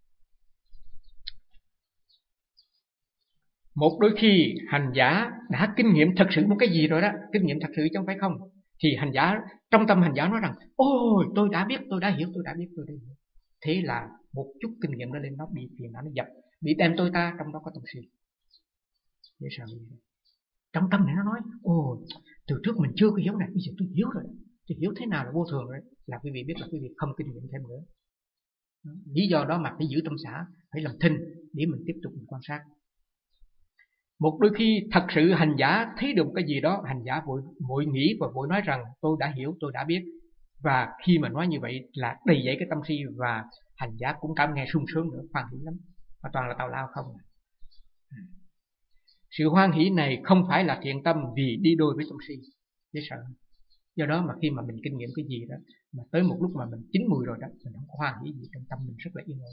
Một đôi khi hành giả đã kinh nghiệm thật sự một cái gì rồi đó, kinh nghiệm thật sự chứ không phải không, thì hành giả trong tâm hành giả nói rằng ôi tôi đã biết, tôi đã hiểu, tôi đã biết, tôi đã hiểu. Thế là một chút kinh nghiệm đó lên, nó bị phiền não nó dập, bị đem tôi ta trong đó có tâm si. Dễ sợ như vậy. Trong tâm này nó nói ồ từ trước mình chưa có hiểu này, bây giờ tôi hiểu rồi, tôi hiểu thế nào là vô thường rồi, là quý vị biết là quý vị không kinh nghiệm thêm nữa. Lý do đó mà phải giữ tâm xả, phải làm thinh để mình tiếp tục mình quan sát. Một đôi khi thật sự hành giả thấy được cái gì đó, hành giả vội vội nghĩ và vội nói rằng tôi đã hiểu, tôi đã biết. Và khi mà nói như vậy là đầy dẫy cái tâm si, và hành giả cũng cảm nghe sung sướng nữa, hoan hỷ lắm, mà toàn là tào lao không. Sự hoan hỷ này không phải là thiện tâm, vì đi đôi với tâm si, dễ sợ. Do đó mà khi mà mình kinh nghiệm cái gì đó, mà tới một lúc mà mình chín mùi rồi đó, mình không có hoan hỷ gì, trong tâm mình rất là yên ổn.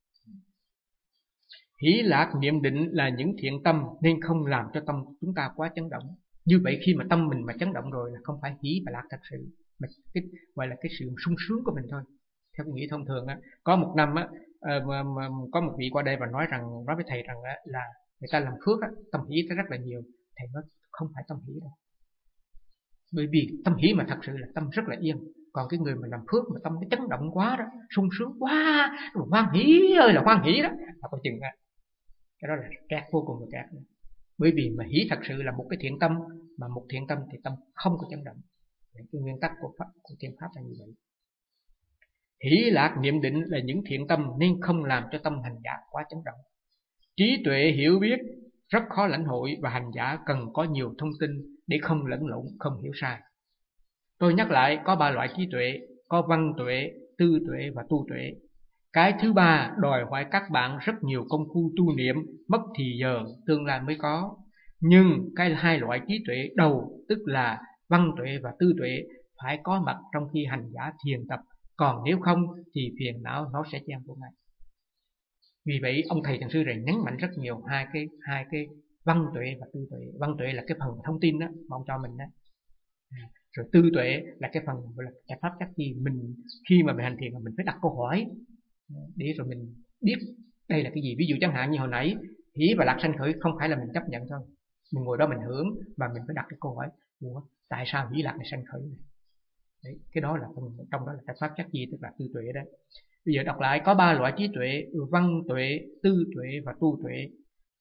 Hỷ lạc niệm định là những thiện tâm, nên không làm cho tâm chúng ta quá chấn động. Như vậy khi mà tâm mình mà chấn động rồi là không phải hỷ và lạc thật sự, mà cái gọi là cái sự sung sướng của mình thôi. Theo cái nghĩa thông thường á, có một năm á, mà, mà, có một vị qua đây và nói rằng, nói với thầy rằng á, là người ta làm phước á, tâm hỷ rất là nhiều. Thầy nói không phải tâm hỷ đâu, bởi vì tâm hỷ mà thật sự là tâm rất là yên. Còn cái người mà làm phước mà tâm nó chấn động quá đó, sung sướng quá, hoan hỷ ơi là hoan hỷ đó, là coi chừng á, cái đó là kẹt, vô cùng là kẹt. Bởi vì mà hỷ thật sự là một cái thiện tâm, mà một thiện tâm thì tâm không có chấn động. Cái nguyên tắc của pháp, của thiện pháp là như vậy. Hỷ lạc niệm định là những thiện tâm, nên không làm cho tâm hành giả quá chấn động. Trí tuệ hiểu biết rất khó lãnh hội, và hành giả cần có nhiều thông tin để không lẫn lộn, không hiểu sai. Tôi nhắc lại, có ba loại trí tuệ, có văn tuệ, tư tuệ và tu tuệ. Cái thứ ba đòi hỏi các bạn rất nhiều công phu tu niệm, mất thì giờ, tương lai mới có. Nhưng cái hai loại trí tuệ đầu, tức là văn tuệ và tư tuệ, phải có mặt trong khi hành giả thiền tập. Còn nếu không thì phiền não nó sẽ chen vô ngay. Vì vậy ông thầy thiền sư này nhấn mạnh rất nhiều hai cái hai cái văn tuệ và tư tuệ. Văn tuệ là cái phần thông tin đó mà ông cho mình đó. Rồi tư tuệ là cái phần gọi là giải pháp chắc gì mình khi mà mình hành thiền mình phải đặt câu hỏi để rồi mình biết đây là cái gì. Ví dụ chẳng hạn như hồi nãy hỷ và lạc sanh khởi, không phải là mình chấp nhận thôi, mình ngồi đó mình hưởng, mà mình phải đặt cái câu hỏi Ủa, tại sao hỷ lạc này sanh khởi này? Đấy, cái đó là phần, trong đó là giải pháp chắc gì, tức là tư tuệ đấy. Bây giờ đọc lại, có ba loại trí tuệ: văn tuệ, tư tuệ và tu tuệ.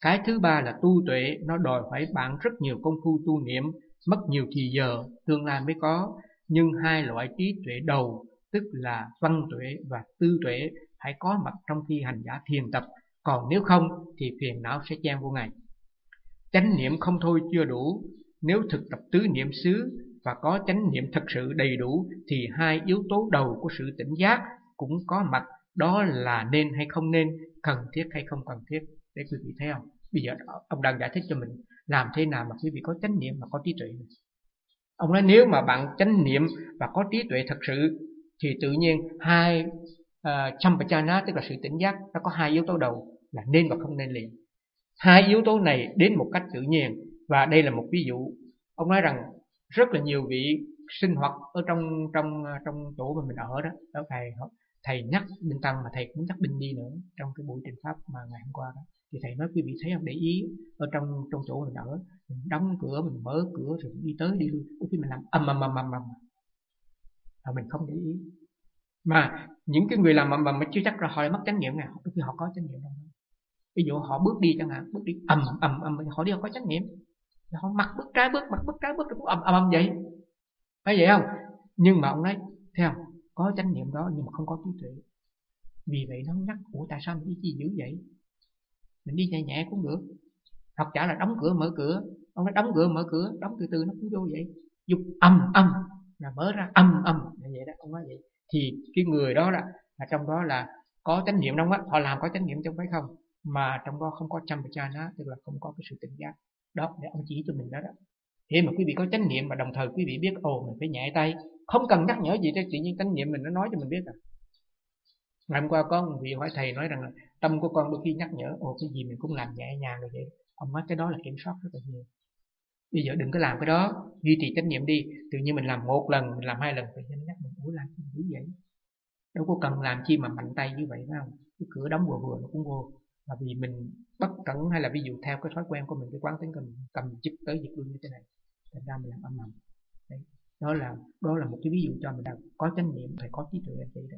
Cái thứ ba là tu tuệ, nó đòi phải bạn rất nhiều công phu tu niệm, mất nhiều thì giờ, tương lai mới có. Nhưng hai loại trí tuệ đầu, tức là văn tuệ và tư tuệ, phải có mặt trong khi hành giả thiền tập. Còn nếu không thì phiền não sẽ chen vô ngày. Chánh niệm không thôi chưa đủ. Nếu thực tập tứ niệm xứ và có chánh niệm thật sự đầy đủ thì hai yếu tố đầu của sự tỉnh giác cũng có mặt. Đó là nên hay không nên, cần thiết hay không cần thiết. Để quý vị thấy không? Bây giờ ông đang giải thích cho mình làm thế nào mà quý vị có chánh niệm và có trí tuệ. Ông nói nếu mà bạn chánh niệm và có trí tuệ thật sự thì tự nhiên hai uh, Sampajana, tức là sự tỉnh giác, nó có hai yếu tố đầu là nên và không nên liền. Hai yếu tố này đến một cách tự nhiên. Và đây là một ví dụ. Ông nói rằng rất là nhiều vị sinh hoạt ở trong trong trong chỗ mà mình ở đó, đó thầy thầy nhắc Đinh Tăng mà thầy cũng nhắc Đinh Đi nữa trong cái buổi trình pháp mà ngày hôm qua đó, thì thầy nói quý vị thấy không, để ý ở trong trong chỗ mình ở, mình đóng cửa, mình mở cửa rồi đi tới đi lui, có khi mình làm ầm ầm ầm ầm ầm mà mình không để ý. Mà những cái người làm ầm ầm mà chưa chắc là họ lại mất chánh niệm này, khi họ có chánh niệm đâu. Ví dụ họ bước đi chẳng hạn, bước đi ầm ầm ầm, họ đi họ có chánh niệm, họ mặc bước trái bước, mặc bước trái bước rồi cũng ầm ầm ầm vậy, phải vậy không? Nhưng mà ông nói thấy không, có chánh niệm đó nhưng mà không có trí tuệ. Vì vậy nó nhắc, ủa tại sao mình đi chi dữ vậy? Mình đi nhẹ nhẹ cũng được. Hoặc chả là đóng cửa mở cửa, ông nói đóng cửa mở cửa, đóng từ từ nó cũng vô vậy. Dục ầm ầm là mở ra ầm ầm là vậy đó, ông nói vậy. Thì cái người đó là, là trong đó là có chánh niệm đâu á, họ làm có chánh niệm trong phải không? Mà trong đó không có Sampajana, tức là không có cái sự tỉnh giác. Đó, để ông chỉ cho mình đó đó. Khi mà quý vị có chánh niệm mà đồng thời quý vị biết ồ mình phải nhẹ tay, không cần nhắc nhở gì đó, tự nhiên chánh niệm mình nó nói cho mình biết à. Ngày hôm qua có một vị hỏi thầy nói rằng là tâm của con đôi khi nhắc nhở ồ cái gì mình cũng làm nhẹ nhàng rồi vậy. Ông nói cái đó là kiểm soát rất là nhiều. Bây giờ đừng có làm cái đó, duy trì chánh niệm đi. Tự nhiên mình làm một lần, mình làm hai lần, tự nhiên nhắc mình ủa làm gì như vậy. Đâu có cần làm chi mà mạnh tay như vậy phải không? Cái cửa đóng vừa vừa nó cũng vô. Mà vì mình bất cẩn hay là ví dụ theo cái thói quen của mình, cái quán tính của mình cầm giật tới giật lui như thế này, thành ra mình làm âm ầm. Đó là đó là một cái ví dụ cho mình đang có chánh niệm phải có trí tuệ là vậy đó.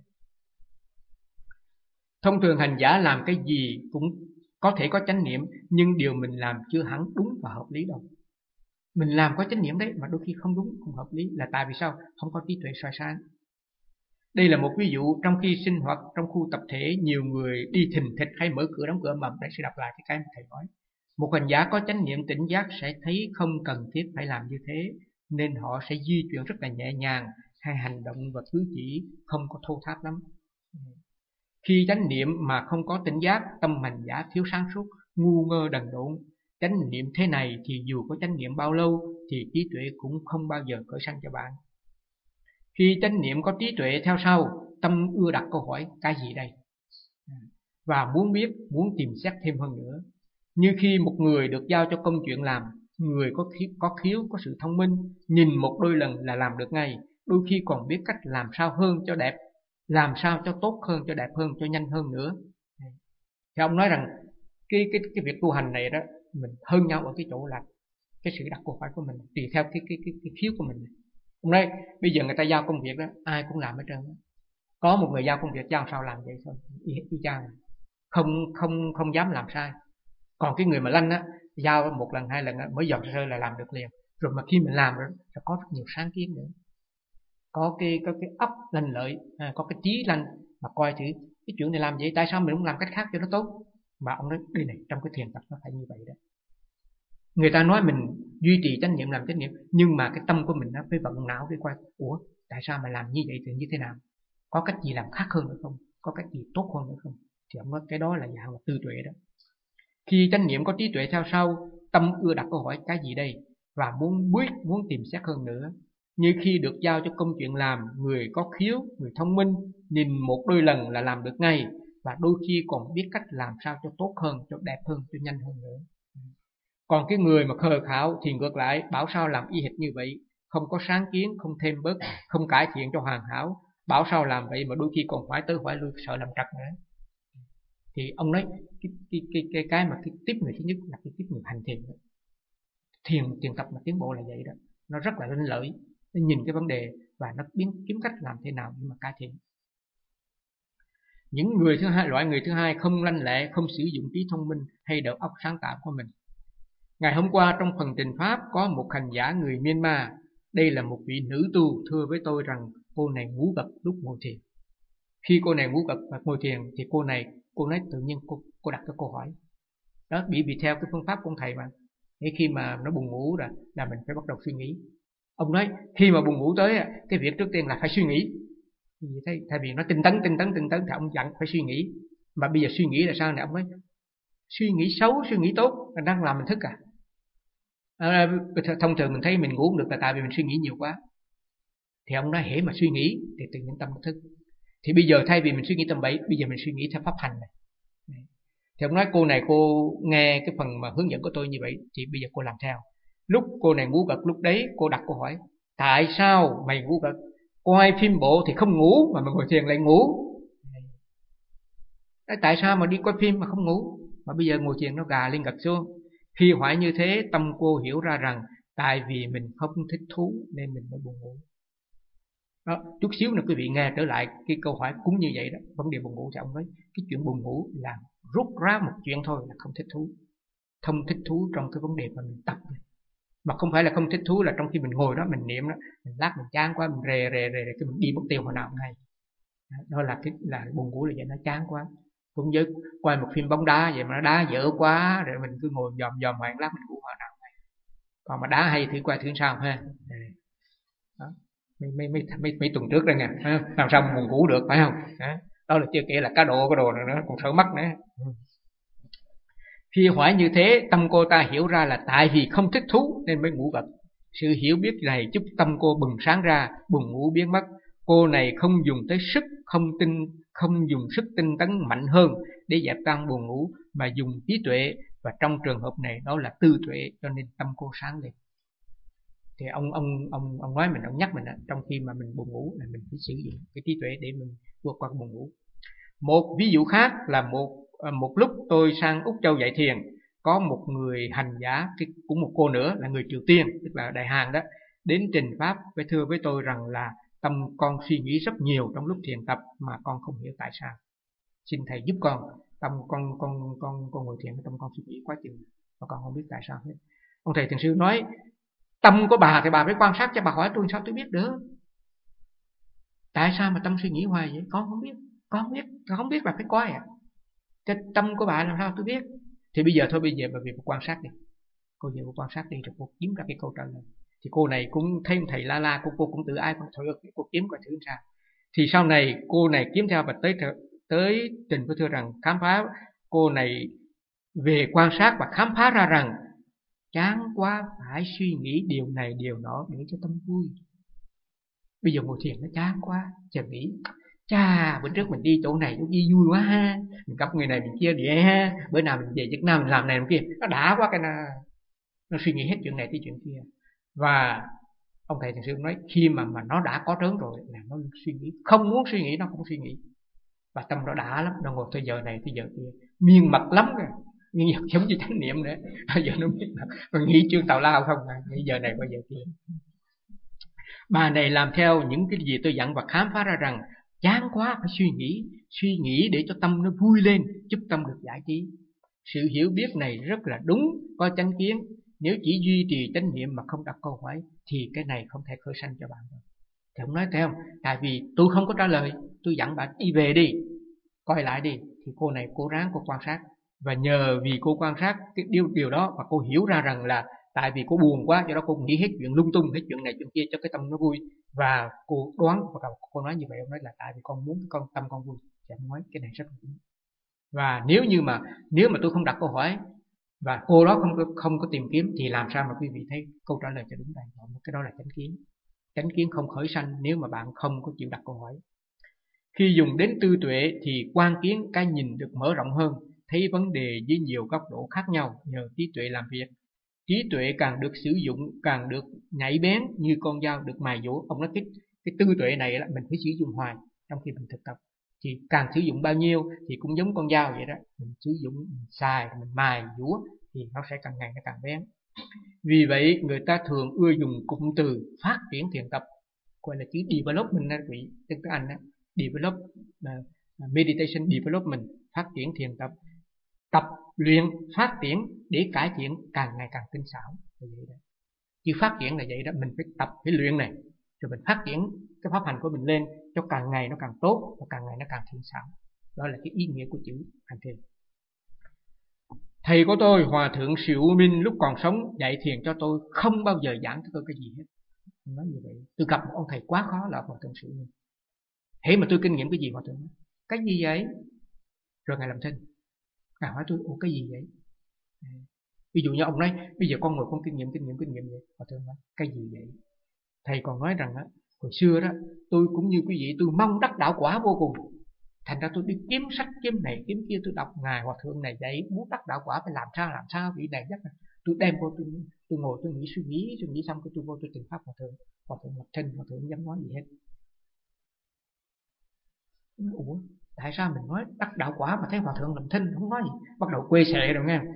Thông thường hành giả làm cái gì cũng có thể có chánh niệm, nhưng điều mình làm chưa hẳn đúng và hợp lý đâu. Mình làm có chánh niệm đấy mà đôi khi không đúng, không hợp lý, là tại vì sao? Không có trí tuệ soi sáng. Đây là một ví dụ trong khi sinh hoạt trong khu tập thể, nhiều người đi thình thịch hay mở cửa đóng cửa mầm. Để sẽ đọc lại cái cái mà thầy nói. Một hành giả có chánh niệm tỉnh giác sẽ thấy không cần thiết phải làm như thế, nên họ sẽ di chuyển rất là nhẹ nhàng, hay hành động và cử chỉ không có thô tháp lắm. Khi chánh niệm mà không có tỉnh giác, tâm hành giả thiếu sáng suốt, ngu ngơ đần độn. Chánh niệm thế này thì dù có chánh niệm bao lâu thì trí tuệ cũng không bao giờ khởi sanh cho bạn. Khi chánh niệm có trí tuệ theo sau, tâm ưa đặt câu hỏi cái gì đây? Và muốn biết, muốn tìm xét thêm hơn nữa. Như khi một người được giao cho công chuyện làm, người có khiếu, có khiếu, có sự thông minh, nhìn một đôi lần là làm được ngay, đôi khi còn biết cách làm sao hơn cho đẹp, làm sao cho tốt hơn, cho đẹp hơn, cho nhanh hơn nữa. Thì ông nói rằng cái cái cái việc tu hành này đó, mình hơn nhau ở cái chỗ là cái sự đặt câu hỏi của mình tùy theo cái cái cái, cái khiếu của mình. Ông nói bây giờ người ta giao công việc đó, ai cũng làm hết trơn. Có một người giao công việc giao sao làm vậy thôi, y, y chang, không không không dám làm sai. Còn cái người mà lanh á, giao một lần hai lần á, mới dọn sơ là làm được liền. Rồi mà khi mình làm rồi sẽ có rất nhiều sáng kiến nữa, có cái có cái óc lanh lợi, à, có cái trí lanh mà coi thử cái chuyện này làm vậy, tại sao mình không làm cách khác cho nó tốt. Mà ông nói đây này, trong cái thiền tập nó phải như vậy đó. Người ta nói mình duy trì chánh niệm, làm chánh niệm, nhưng mà cái tâm của mình nó phải vận não để coi ủa tại sao mà làm như vậy thì như thế nào, có cách gì làm khác hơn nữa không, có cách gì tốt hơn nữa không. Thì ông nói cái đó là dạng là tư tuệ đó. Khi chánh niệm có trí tuệ theo sau, tâm ưa đặt câu hỏi cái gì đây, và muốn biết, muốn tìm xét hơn nữa. Như khi được giao cho công chuyện làm, người có khiếu, người thông minh, nhìn một đôi lần là làm được ngay, và đôi khi còn biết cách làm sao cho tốt hơn, cho đẹp hơn, cho nhanh hơn nữa. Còn cái người mà khờ khảo thì ngược lại, bảo sao làm y hệt như vậy, không có sáng kiến, không thêm bớt, không cải thiện cho hoàn hảo, bảo sao làm vậy mà đôi khi còn phải tới phải lui, sợ làm trật nữa. Thì ông nói cái cái cái cái, cái mà cái tiếp người thứ nhất là cái tiếp người hành thiền đó. Thiền thiền tập mà tiến bộ là vậy đó, nó rất là linh lợi, nó nhìn cái vấn đề và nó biến kiếm cách làm thế nào để mà cải thiện. Những người thứ hai, loại người thứ hai không lanh lẹ, không sử dụng trí thông minh hay đầu óc sáng tạo của mình. Ngày hôm qua trong phần trình pháp có một hành giả người Myanmar. Đây là một vị nữ tu thưa với tôi rằng cô này ngủ gật lúc ngồi thiền. Khi cô này ngủ gật và ngồi thiền thì cô này, cô nói tự nhiên cô, cô đặt cái câu hỏi. Đó, bị bị theo cái phương pháp của ông thầy mà. Thế khi mà nó buồn ngủ là, là mình phải bắt đầu suy nghĩ. Ông nói khi mà buồn ngủ tới, cái việc trước tiên là phải suy nghĩ. Thay, thay vì nó tinh tấn, tinh tấn, tinh tấn thì ông dặn phải suy nghĩ. Mà bây giờ suy nghĩ là sao này? Ông nói suy nghĩ xấu, suy nghĩ tốt là đang làm mình thức à? À, thông thường mình thấy mình ngủ không được là tại vì mình suy nghĩ nhiều quá. Thì ông nói hễ mà suy nghĩ thì tự nhiên tâm nó thức. Thì bây giờ thay vì mình suy nghĩ tầm bậy, bây giờ mình suy nghĩ theo pháp hành này. Thì ông nói cô này cô nghe cái phần mà hướng dẫn của tôi như vậy thì bây giờ cô làm theo. Lúc cô này ngủ gật, lúc đấy cô đặt câu hỏi tại sao mày ngủ gật? Coi phim bộ thì không ngủ mà mày ngồi thiền lại ngủ. Tại sao mà đi coi phim mà không ngủ, mà bây giờ ngồi thiền nó gà lên gật xuống? Khi hỏi như thế, tâm cô hiểu ra rằng tại vì mình không thích thú nên mình mới buồn ngủ. Đó, chút xíu nữa quý vị nghe trở lại cái câu hỏi cũng như vậy đó. Vấn đề buồn ngủ thì ông nói cái chuyện buồn ngủ là rút ra một chuyện thôi là không thích thú. Không thích thú trong cái vấn đề mà mình tập. Mà không phải là không thích thú là trong khi mình ngồi đó mình niệm đó, mình lát mình chán quá mình rề rề rề cái mình đi mất tiêu hồi nào ngay. Đó là cái là buồn ngủ là vậy, nó chán quá. Cũng như quay một phim bóng đá vậy mà nó đá dở quá rồi mình cứ ngồi dòm dòm hoài lát mình ngủ hồi nào ngay. Còn mà đá hay thử qua thử sao ha. Đó. Mấy, mấy, mấy, mấy, mấy tuần trước đây nè, làm sao mà buồn ngủ được phải không? Đó, đó là chưa kể là cá độ cái đồ này nữa còn sợ mất nữa. Khi hỏi như thế, tâm cô ta hiểu ra là tại vì không thích thú nên mới ngủ gật. Sự hiểu biết này giúp tâm cô bừng sáng ra, buồn ngủ biến mất. Cô này không dùng tới sức, không tinh, không dùng sức tinh tấn mạnh hơn để dẹp tan buồn ngủ, mà dùng trí tuệ, và trong trường hợp này đó là tư tuệ, cho nên tâm cô sáng lên. Thì ông ông ông ông nói mình, ông nhắc mình đó, trong khi mà mình buồn ngủ là mình phải sử dụng cái trí tuệ để mình vượt qua buồn ngủ. Một ví dụ khác là một một lúc tôi sang Úc Châu dạy thiền, có một người hành giả, cũng một cô nữa là người Triều Tiên, tức là Đại Hàn đó, đến trình pháp với thưa với tôi rằng là tâm con suy nghĩ rất nhiều trong lúc thiền tập mà con không hiểu tại sao. Xin thầy giúp con, tâm con con con con ngồi thiền tâm con suy nghĩ quá chừng mà con không biết tại sao hết. Ông thầy thiền sư nói tâm của bà thì bà phải quan sát, cho bà hỏi tôi sao tôi biết được. Tại sao mà tâm suy nghĩ hoài vậy? Con không biết. Con không biết, con không biết là phải coi à. Cái tâm của bà làm sao tôi biết? Thì bây giờ thôi, bây giờ bà về quan sát đi. Cô về quan sát đi rồi cô kiếm ra cái câu trả lời. Thì cô này cũng thấy thầy la la, cô, cô cũng tự ai cũng thử, cô kiếm coi thử sao. Thì sau này cô này kiếm theo và tới tới trình với thưa rằng khám phá, cô này về quan sát và khám phá ra rằng chán quá phải suy nghĩ điều này điều nọ để cho tâm vui. Bây giờ ngồi thiền nó chán quá, chờ nghĩ chà bữa trước mình đi chỗ này nó đi vui quá ha, mình gặp người này mình kia vậy ha, bữa nào mình về Việt Nam mình làm này làm kia, nó đã quá cái nào nó suy nghĩ hết chuyện này tới chuyện kia. Và ông thầy thiền sư nói khi mà mà nó đã có trớn rồi là nó suy nghĩ, không muốn suy nghĩ nó cũng suy nghĩ, và tâm nó đã lắm, nó ngồi tới giờ này tới giờ kia miên mật lắm kìa, nhưng giờ giống như chánh niệm nữa. Giờ nó biết là mà nghĩ chương tào lao không à, nghĩ giờ này qua giờ kia. Bà này làm theo những cái gì tôi dặn và khám phá ra rằng chán quá phải suy nghĩ, suy nghĩ để cho tâm nó vui lên, giúp tâm được giải trí. Sự hiểu biết này rất là đúng, có chánh kiến. Nếu chỉ duy trì chánh niệm mà không đặt câu hỏi thì cái này không thể khởi sanh cho bạn đâu. Thì ông nói thấy không, tại vì tôi không có trả lời, tôi dặn bạn đi về đi, coi lại đi. Thì cô này cô ráng cô quan sát, và nhờ vì cô quan sát cái điều, điều đó mà cô hiểu ra rằng là tại vì cô buồn quá, do đó cô nghĩ hết chuyện lung tung, hết chuyện này chuyện kia cho cái tâm nó vui. Và cô đoán, và cô nói như vậy, ông nói là tại vì con muốn cái con tâm con vui. Thì ông nói cái này rất là đúng. Và nếu như mà nếu mà tôi không đặt câu hỏi và cô đó không có, không có tìm kiếm thì làm sao mà quý vị thấy câu trả lời cho đúng đây. Cái đó là chánh kiến. Chánh kiến không khởi sanh nếu mà bạn không có chịu đặt câu hỏi. Khi dùng đến tư tuệ thì quan kiến, cái nhìn được mở rộng hơn, thấy vấn đề với nhiều góc độ khác nhau nhờ trí tuệ làm việc. Trí tuệ càng được sử dụng càng được nhạy bén như con dao được mài dũa. Ông nói cái, cái tư tuệ này là mình phải sử dụng hoài trong khi mình thực tập. Thì càng sử dụng bao nhiêu thì cũng giống con dao vậy đó, mình sử dụng, mình xài, mình mài dũa thì nó sẽ càng ngày nó càng bén. Vì vậy người ta thường ưa dùng cụm từ phát triển thiền tập, gọi là chữ development đó quý, tiếng Anh đó, develop, meditation development, phát triển thiền tập, tập luyện phát triển để cải thiện càng ngày càng tinh xảo. Là vậy đó. Chứ phát triển là vậy đó, mình phải tập, phải luyện này, rồi mình phát triển cái pháp hành của mình lên cho càng ngày nó càng tốt và càng ngày nó càng thiện xảo. Đó là cái ý nghĩa của chữ hành thiền. Thầy của tôi, Hòa thượng Sĩ U Minh, lúc còn sống dạy thiền cho tôi, không bao giờ giảng cho tôi cái gì hết. Nói như vậy, tôi gặp một ông thầy quá khó là Hòa thượng Sĩ U Minh. Hễ mà tôi kinh nghiệm cái gì Hòa thượng nói, cái gì vậy? Rồi ngài làm thinh. Ngài hỏi tôi, ủa cái gì vậy? Ví dụ như ông nói, bây giờ con ngồi con kinh nghiệm, kinh nghiệm, kinh nghiệm vậy. Hòa thượng nói, cái gì vậy? Thầy còn nói rằng, hồi xưa đó, tôi cũng như quý vị, tôi mong đắc đạo quả vô cùng. Thành ra tôi đi kiếm sách, kiếm này, kiếm kia, tôi đọc ngài Hòa thượng này dạy, muốn đắc đạo quả phải làm sao, làm sao, vị này chắc là tôi đem vô, tôi, tôi ngồi, tôi nghĩ suy nghĩ, suy nghĩ xong cái tôi vô tôi tìm pháp Hòa thượng. Hòa thượng lập thinh, Hòa thượng không dám nói gì hết. Ủa, tại sao mình nói đắc đạo quả mà thấy Hòa thượng làm thinh không nói gì, bắt đầu quê xệ rồi nghe.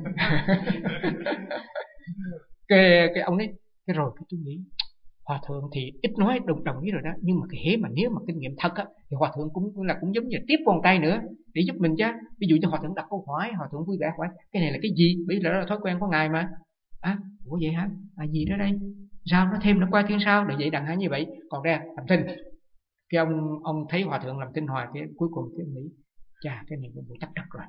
cái cái ông ấy cái rồi cái tôi nghĩ Hòa thượng thì ít nói đồng đồng ý rồi đó, nhưng mà cái hễ mà nếu mà kinh nghiệm thật á thì Hòa thượng cũng là cũng giống như tiếp con tay nữa để giúp mình chứ. Ví dụ như Hòa thượng đặt câu hỏi, Hòa thượng vui vẻ hỏi cái này là cái gì, bởi vì đó là thói quen của ngài mà. À, ủa vậy hả? À gì đó đây? Sao nó thêm nó qua thiên sao? Để vậy đặng hả như vậy. Còn ra làm thinh. Cái ông ông thấy Hòa thượng làm tinh hoài, cái cuối cùng cái nghĩ chà cái này cũng bộ chắc đắc rồi.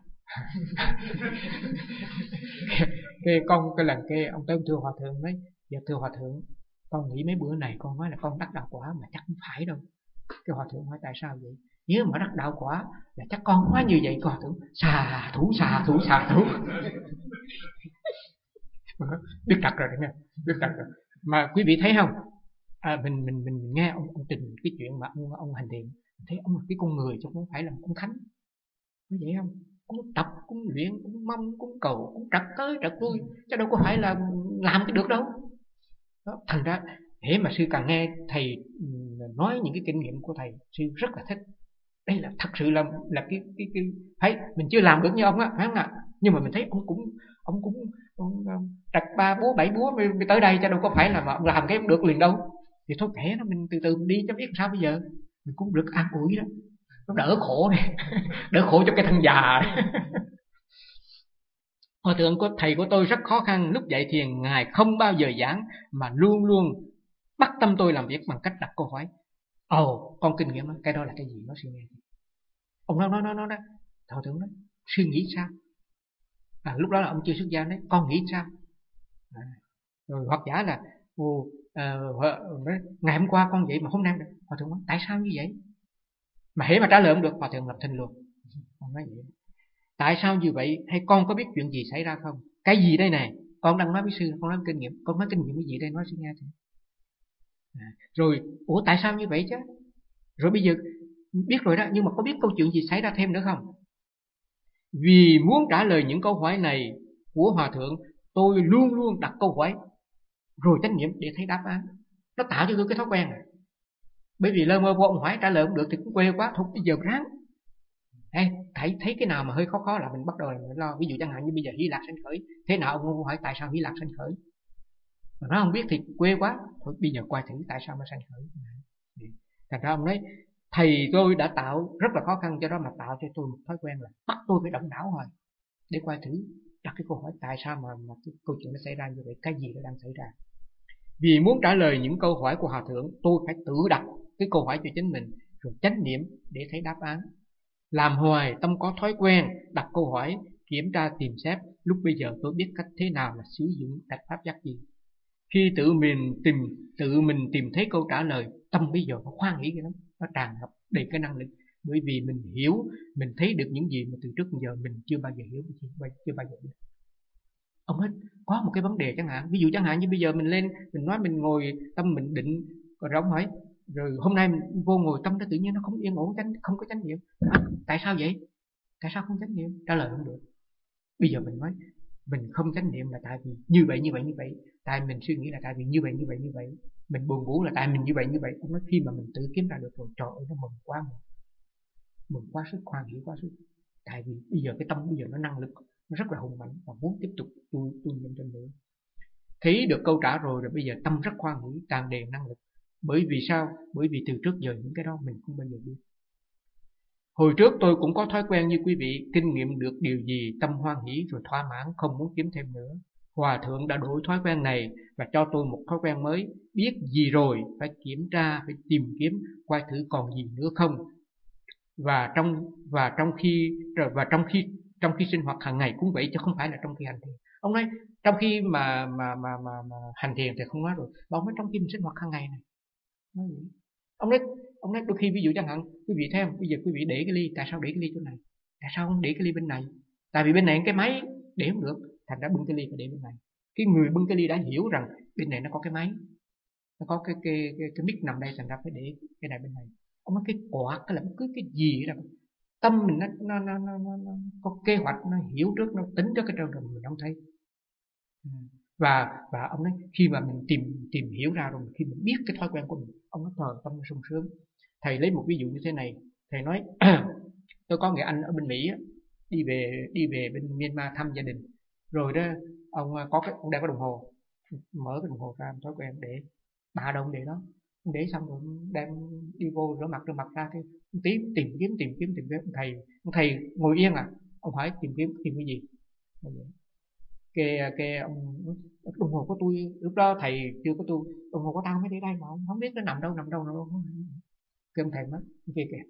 cái, cái con cái lần cái ông tới thưa Hòa thượng nói, dạ thưa Hòa thượng, con nghĩ mấy bữa này con nói là con đắc đạo quả mà chắc không phải đâu. Cái Hòa thượng hỏi tại sao vậy? Nếu mà đắc đạo quả là chắc con nói như vậy. Cái Hòa thượng xà thủ xà thủ xà thủ. Biết đặt rồi đấy nghe, biết đặt rồi. Mà quý vị thấy không? À, mình mình mình nghe ông ông trình cái chuyện mà ông ông hành thiền, thấy ông là cái con người chứ không phải là một ông thánh. Có vậy không? Cũng tập, cũng luyện, cũng mong, cũng cầu, cũng trật tới trật lui, chứ đâu có phải là làm cái được đâu. Đó, thành ra hễ mà sư càng nghe thầy nói những cái kinh nghiệm của thầy, sư rất là thích. Đây là thật sự là là cái cái cái thấy mình chưa làm được như ông á, phải không ạ? Nhưng mà mình thấy ông cũng ông cũng ông, trật ba búa bảy búa mới, mới tới đây, chứ đâu có phải là mà ông làm cái ông được liền đâu. Thì thôi kể nó, mình từ từ mình đi cho biết sao bây giờ. Mình cũng được an ủi đó, nó đỡ khổ này, đỡ khổ cho cái thân già. Hòa thượng của thầy của tôi rất khó khăn, lúc dạy thiền ngài không bao giờ giảng mà luôn luôn bắt tâm tôi làm việc bằng cách đặt câu hỏi. Ồ, con kinh nghiệm cái đó là cái gì, nó suy nghĩ. Ông nói nói nói nói đó. Hòa thượng nói suy nghĩ sao? À, lúc đó là ông chưa xuất gia, nói con nghĩ sao? À, rồi hoặc giả là ồ, à, ngày hôm qua con vậy mà hôm nay được. Hòa thượng nói tại sao như vậy? Mà hễ mà trả lời không được, Hòa thượng lập thinh luôn. Ông nói vậy. Tại sao như vậy? Hay con có biết chuyện gì xảy ra không? Cái gì đây nè? Con đang nói với sư, con nói kinh nghiệm. Con nói kinh nghiệm cái gì đây? Nói sư nghe thôi. À, rồi, ủa tại sao như vậy chứ? Rồi bây giờ biết rồi đó, nhưng mà có biết câu chuyện gì xảy ra thêm nữa không? Vì muốn trả lời những câu hỏi này của Hòa thượng, tôi luôn luôn đặt câu hỏi rồi chánh niệm để thấy đáp án. Nó tạo cho tôi cái thói quen. Bởi vì lơ mơ vô ông hỏi trả lời không được thì cũng quê quá, thôi bây giờ ráng. Hey, thấy thấy cái nào mà hơi khó khó là mình bắt đầu là mình lo. Ví dụ chẳng hạn như bây giờ Hy Lạc sanh khởi, thế nào ông không hỏi tại sao Hy Lạc sanh khởi? Mà nó không biết thì quê quá, thôi bây giờ quay thử tại sao nó sanh khởi. Thành ra ông nói thầy tôi đã tạo rất là khó khăn, cho đó mà tạo cho tôi một thói quen là bắt tôi phải động não rồi để quay thử đặt cái câu hỏi tại sao mà, mà cái câu chuyện nó xảy ra như vậy, cái gì nó đang xảy ra. Vì muốn trả lời những câu hỏi của Hòa thượng, tôi phải tự đặt cái câu hỏi cho chính mình rồi chánh niệm để thấy đáp án. Làm hoài tâm có thói quen đặt câu hỏi, kiểm tra tìm xét. Lúc bây giờ tôi biết cách thế nào là sử dụng trạch pháp giác gì. Khi tự mình tìm tự mình tìm thấy câu trả lời, tâm bây giờ nó hoan hỷ cái lắm, nó tràn ngập đầy cái năng lực. Bởi vì mình hiểu, mình thấy được những gì mà từ trước giờ mình chưa bao giờ hiểu, chưa bao giờ biết. Ông hết có một cái vấn đề chẳng hạn, ví dụ chẳng hạn như bây giờ mình lên mình nói mình ngồi tâm mình định, rồi ông hỏi rồi hôm nay mình vô ngồi tâm nó tự nhiên nó không yên ổn, không có chánh niệm. À, tại sao vậy? Tại sao không chánh niệm? Trả lời không được. Bây giờ mình nói mình không chánh niệm là tại vì như vậy như vậy như vậy, tại mình suy nghĩ là tại vì như vậy như vậy như vậy, mình buồn ngủ là tại mình như vậy như vậy. Ông nói khi mà mình tự kiếm ra được rồi, trời ơi nó mừng quá, mừng, mừng quá sức, hoan hỷ quá sức. Tại vì bây giờ cái tâm bây giờ nó năng lực nó rất là hùng mạnh và muốn tiếp tục tu tu nhân trên nữa. Thấy được câu trả rồi rồi bây giờ tâm rất hoan hỷ, tràn đầy năng lực. Bởi vì sao? Bởi vì từ trước giờ những cái đó mình không bao giờ biết. Hồi trước tôi cũng có thói quen như quý vị, kinh nghiệm được điều gì tâm hoan hỷ rồi thỏa mãn, không muốn kiếm thêm nữa. Hòa thượng đã đổi thói quen này và cho tôi một thói quen mới, biết gì rồi phải kiểm tra, phải tìm kiếm coi thử còn gì nữa không. Và trong và trong khi và trong khi trong khi sinh hoạt hàng ngày cũng vậy, chứ không phải là trong khi hành thiền. Ông nói trong khi mà mà mà mà, mà hành thiền thì không nói rồi, mà ông nói trong khi mình sinh hoạt hàng ngày này. Nói vậy. Ông nói ông nói đôi khi ví dụ chẳng hạn quý vị thấy không, bây giờ quý vị để cái ly, tại sao để cái ly chỗ này, tại sao không để cái ly bên này? Tại vì bên này cái máy để không được, thành ra bưng cái ly phải để bên này. Cái người bưng cái ly đã hiểu rằng bên này nó có cái máy, nó có cái cái cái, cái mic nằm đây, thành ra phải để cái này bên này. Ông nói cái quạt, cái là bất cứ cái gì đó, tâm mình nó nó nó nó, nó, nó có kế hoạch, nó hiểu trước, nó tính trước cái trơn rồi mình không thấy. và và ông nói khi mà mình tìm tìm hiểu ra rồi, khi mình biết cái thói quen của mình, ông nói trời, tâm sung sướng. Thầy lấy một ví dụ như thế này. Thầy nói tôi có người anh ở bên Mỹ đi về đi về bên Myanmar thăm gia đình, rồi đó ông có cái ông đang có đồng hồ, mở cái đồng hồ ra, thói quen để bà đâu để đó, để xong rồi đem đi vô rửa mặt rửa mặt ra cái tìm tìm kiếm tìm kiếm tìm kiếm. Thầy thầy ngồi yên à, ông hỏi tìm kiếm tìm cái gì? Cái cái ông đồng hồ của tôi lúc đó thầy chưa có tu, đồng hồ của tao mới để đây mà ông không biết nó nằm đâu nằm đâu nằm đâu. Cái ông thầy mất kia kìa.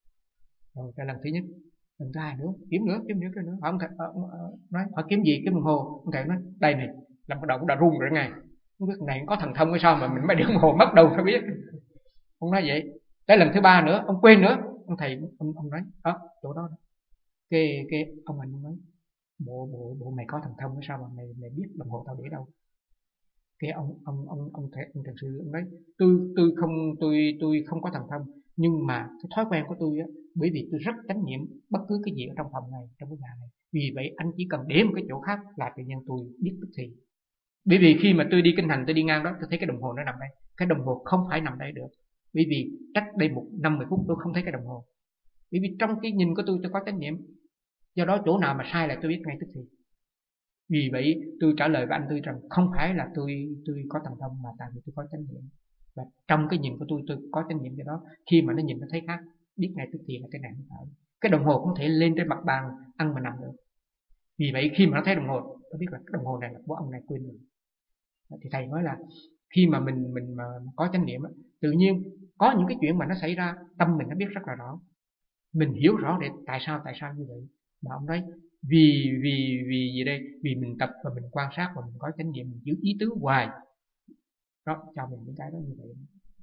Rồi cái lần thứ nhất, lần thứ hai nữa, kiếm nữa kiếm nữa cái nữa. Ông thầy ông, nói hỏi kiếm gì? Cái đồng hồ. Ông thầy nói đây này, làm cái đầu cũng đã run rồi ngay, không biết này có thần thông hay sao mà mình mới để đồng hồ mất đâu phải biết. Ông nói vậy. Tới lần thứ ba nữa ông quên nữa, ông thầy ông, ông nói đó chỗ đó. Cái cái ông anh nói bộ bộ bộ mày có thần thông hay sao mà mày mày biết đồng hồ tao để đâu? Cái ông ông ông ông thầy ông thiền sư ông nói tôi tôi không tôi tôi không có thần thông, nhưng mà cái thói quen của tôi á, bởi vì tôi rất chánh niệm bất cứ cái gì ở trong phòng này, trong cái nhà này, vì vậy anh chỉ cần để một cái chỗ khác là tự nhiên tôi biết tức thì. Bởi vì khi mà tôi đi kinh hành, tôi đi ngang đó, tôi thấy cái đồng hồ nó nằm đây, cái đồng hồ không phải nằm đây được, bởi vì cách đây một năm mười phút tôi không thấy cái đồng hồ, bởi vì trong cái nhìn của tôi tôi có chánh niệm, do đó chỗ nào mà sai là tôi biết ngay tức thì. Vì vậy tôi trả lời với anh tôi rằng không phải là tôi tôi có thần thông, mà tại vì tôi có chánh niệm, và trong cái nhìn của tôi tôi có chánh niệm. Do đó khi mà nó nhìn nó thấy khác, biết ngay tức thì là cái này không phải. Cái đồng hồ không thể lên trên mặt bàn ăn mà nằm được, vì vậy khi mà nó thấy đồng hồ tôi biết là cái đồng hồ này là của ông này, quên rồi. Thì thầy nói là khi mà mình mình mà có chánh niệm, tự nhiên có những cái chuyện mà nó xảy ra, tâm mình nó biết rất là rõ, mình hiểu rõ để tại sao tại sao như vậy. Mà ông nói vì vì vì gì đây? Vì mình tập và mình quan sát và mình có chánh niệm, mình giữ ý tứ hoài đó cho mình những cái đó như vậy.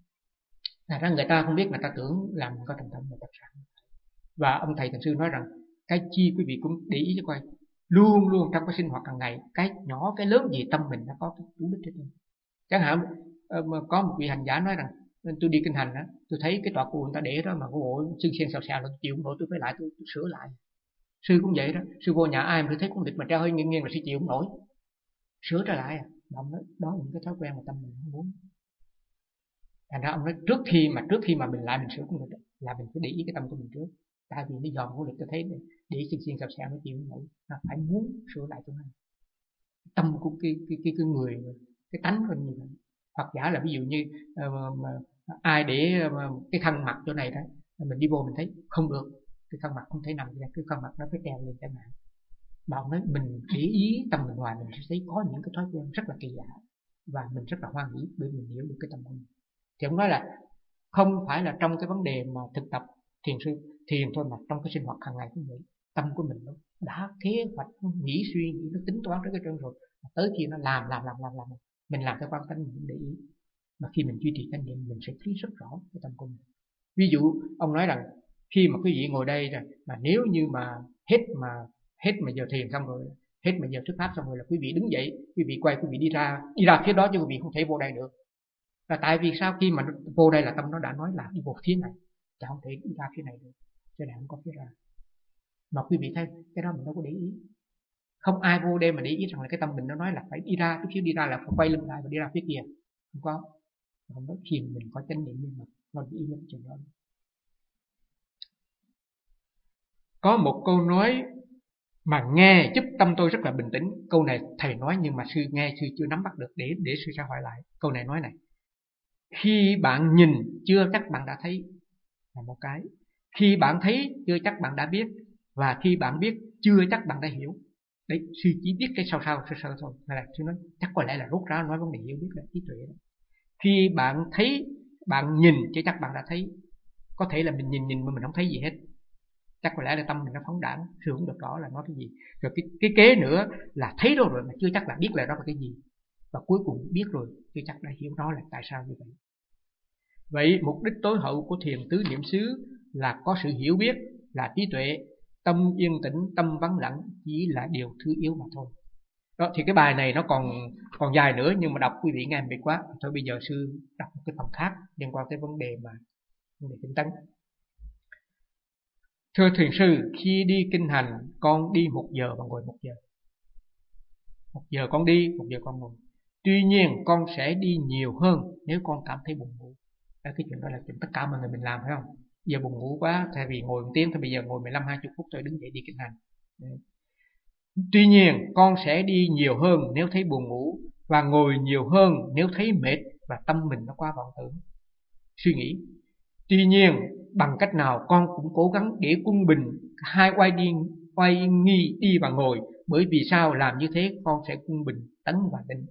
Thật ra người ta không biết, người ta tưởng làm mình có thần thông mà thật ra. Và ông thầy thiền sư nói rằng cái chi quý vị cũng để ý cho coi, luôn luôn trong cái sinh hoạt hàng ngày, cái nhỏ cái lớn gì tâm mình nó có cái chủ đích hết. Chẳng hạn có một vị hành giả nói rằng nên tôi đi kinh hành á, tôi thấy cái tọa cụ người ta để đó mà cái bộ xương xiên xào xào là chịu không nổi, tôi phải lại tôi, tôi sửa lại. Sư cũng vậy đó, sư vô nhà ai mà tôi thấy con vịt mà treo hơi nghiêng nghiêng là sư chịu không nổi, sửa trở lại à. Mà ông nói đó là những cái thói quen mà tâm mình không muốn. Thành ra ông nói trước khi mà trước khi mà mình lại mình sửa con vịt là mình phải để ý cái tâm của mình trước, tại vì nó dòm con vịt tôi thấy để xương xiên xào xào nó chịu không nổi, nó phải muốn sửa lại chỗ này. Tâm của cái cái cái, cái người, cái tánh của như vậy. Hoặc giả là ví dụ như uh, mà, ai để uh, cái khăn mặt chỗ này đó, mình đi vô mình thấy không được, cái khăn mặt không thể nằm ra, cái khăn mặt nó phải treo lên chẳng hạn. Mà ông nói mình để ý tâm mình hoài, mình sẽ thấy có những cái thói quen rất là kỳ lạ và mình rất là hoan hỷ bởi mình hiểu được cái tâm của mình. Thì ông nói là không phải là trong cái vấn đề mà thực tập thiền sư thiền thôi, mà trong cái sinh hoạt hàng ngày cũng vậy. Tâm của mình nó đã kế hoạch, nó nghĩ suy nghĩ, nó tính toán tới cái trơn rồi, tới khi nó làm làm làm làm làm mình làm theo quan tâm, mình để ý. Mà khi mình duy trì chánh niệm, mình sẽ thấy rất rõ cái tâm của mình. Ví dụ ông nói rằng khi mà quý vị ngồi đây rồi, mà nếu như mà hết mà hết mà giờ thiền xong rồi, hết mà giờ thức pháp xong rồi là quý vị đứng dậy, quý vị quay, quý vị đi ra đi ra phía đó, chứ quý vị không thể vô đây được. Là tại vì sao? Khi mà vô đây là tâm nó đã nói là đi vô phía này, chứ không thể đi ra phía này được, cho nên không có phía ra. Mà quý vị thấy cái đó mình đâu có để ý, không ai vô đây mà để ý rằng là cái tâm mình nó nói là phải đi ra, cái phía đi ra là phải quay lưng lại và đi ra phía kia, không có. Không có. Khi mình có chánh niệm nhưng mà nó để ý đến chuyện đó. Có một câu nói mà nghe giúp tâm tôi rất là bình tĩnh. Câu này thầy nói nhưng mà sư nghe sư chưa nắm bắt được, để để sư sẽ hỏi lại. Câu này nói này: khi bạn nhìn chưa chắc bạn đã thấy là một cái, Khi bạn thấy chưa chắc bạn đã biết, và khi bạn biết chưa chắc bạn đã hiểu. Đấy, suy chỉ biết cái sau sau sơ sơ thôi. Hay là tôi nói chắc có lẽ là rút ra nói vấn đề hiểu biết là trí tuệ đó. Khi bạn thấy, bạn nhìn chưa chắc bạn đã thấy. Có thể là mình nhìn nhìn mà mình không thấy gì hết, chắc có lẽ là tâm mình nó phóng đãng, sư không được rõ là nói cái gì. Rồi cái, cái kế nữa là thấy rồi rồi mà chưa chắc là biết là đó là cái gì, và cuối cùng biết rồi chưa chắc đã hiểu đó là tại sao như vậy. Vậy mục đích tối hậu của thiền tứ niệm xứ là có sự hiểu biết, là trí tuệ. Tâm yên tĩnh, tâm vắng lặng chỉ là điều thứ yếu mà thôi. Đó, thì cái bài này nó còn còn dài nữa, nhưng mà đọc quý vị nghe mệt quá. Thôi bây giờ sư đọc một cái phần khác liên quan tới vấn đề mà vấn đề tinh tấn. Thưa thiền sư, khi đi kinh hành, con đi một giờ và ngồi một giờ. Một giờ con đi, một giờ con ngồi. Tuy nhiên con sẽ đi nhiều hơn nếu con cảm thấy buồn ngủ. Đó, cái chuyện đó là chuyện tất cả mọi người mình làm, phải không? Giờ buồn ngủ quá, thay vì ngồi một tiếng thì bây giờ ngồi mười lăm hai mươi phút rồi đứng dậy đi kinh hành. Tuy nhiên con sẽ đi nhiều hơn nếu thấy buồn ngủ, và ngồi nhiều hơn nếu thấy mệt và tâm mình nó quá vọng tưởng, suy nghĩ. Tuy nhiên bằng cách nào con cũng cố gắng để quân bình hai oai đi, oai nghi đi và ngồi. Bởi vì sao? Làm như thế con sẽ quân bình tấn và định.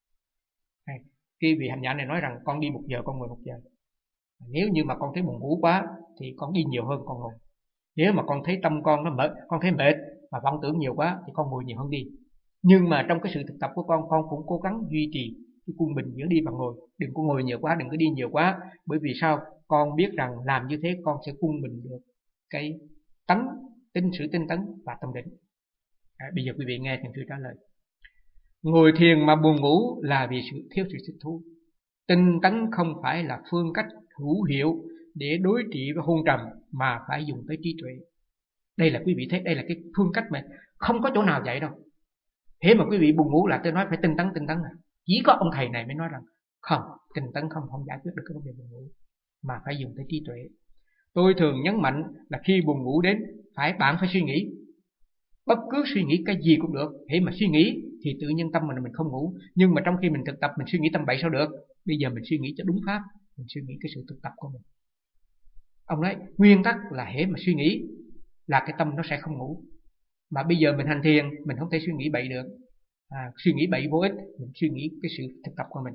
Cái vị hành giả này nói rằng con đi một giờ, con ngồi một giờ. Nếu như mà con thấy buồn ngủ quá thì con đi nhiều hơn con ngồi. Nếu mà con thấy tâm con nó mệt, con thấy mệt mà vọng tưởng nhiều quá thì con ngồi nhiều hơn đi. Nhưng mà trong cái sự thực tập của con, con cũng cố gắng duy trì cái quân bình giữa đi và ngồi. Đừng có ngồi nhiều quá, đừng có đi nhiều quá. Bởi vì sao? Con biết rằng làm như thế con sẽ quân bình được cái tấn, tinh sự tinh tấn và tâm định. À, bây giờ quý vị nghe thiền sư trả lời. Ngồi thiền mà buồn ngủ là vì sự thiếu sự thích thú. Tinh tấn không phải là phương cách hữu hiệu để đối trị với hôn trầm, mà phải dùng tới trí tuệ. Đây là quý vị thấy, đây là cái phương cách mà không có chỗ nào dạy đâu. Thế mà quý vị buồn ngủ là tôi nói phải tinh tấn, tinh tấn à. Chỉ có ông thầy này mới nói rằng không, tinh tấn không không giải quyết được cái vấn đề buồn ngủ, mà phải dùng tới trí tuệ. Tôi thường nhấn mạnh là khi buồn ngủ đến, phải bạn phải suy nghĩ. Bất cứ suy nghĩ cái gì cũng được. Thế mà suy nghĩ thì tự nhiên tâm mình mình không ngủ. Nhưng mà trong khi mình thực tập mình suy nghĩ tâm bậy sao được? Bây giờ mình suy nghĩ cho đúng pháp, mình suy nghĩ cái sự thực tập của mình. Ông nói nguyên tắc là hễ mà suy nghĩ là cái tâm nó sẽ không ngủ. Mà bây giờ mình hành thiền, mình không thể suy nghĩ bậy được. À, suy nghĩ bậy vô ích, mình suy nghĩ cái sự thực tập của mình.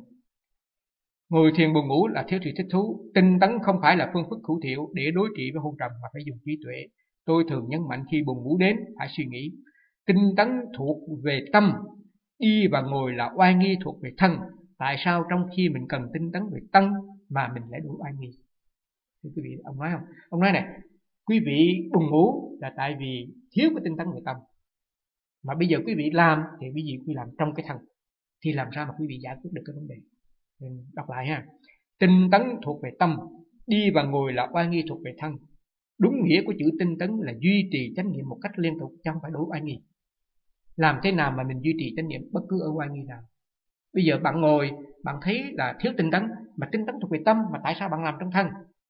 Ngồi thiền buồn ngủ là thiếu sự thích thú. Tinh tấn không phải là phương thức hữu hiệu để đối trị với hôn trầm, mà phải dùng trí tuệ. Tôi thường nhấn mạnh khi buồn ngủ đến phải suy nghĩ. Tinh tấn thuộc về tâm, đi và ngồi là oai nghi thuộc về thân. Tại sao trong khi mình cần tinh tấn về tâm mà mình lại đủ oai nghi? Thì quý vị, ông nói không? Ông nói này, quý vị buồn ngủ là tại vì thiếu cái tinh tấn về tâm. Mà bây giờ quý vị làm thì quý vị quý làm trong cái thân, thì làm sao mà quý vị giải quyết được cái vấn đề? Mình đọc lại ha. Tinh tấn thuộc về tâm, đi và ngồi là oai nghi thuộc về thân. Đúng nghĩa của chữ tinh tấn là duy trì chánh niệm một cách liên tục, chứ không phải đủ oai nghi. Làm thế nào mà mình duy trì chánh niệm bất cứ ở oai nghi nào? Bây giờ bạn ngồi, bạn thấy là thiếu tinh tấn, mà tinh tấn thuộc về tâm, mà tại sao bạn làm trong thân?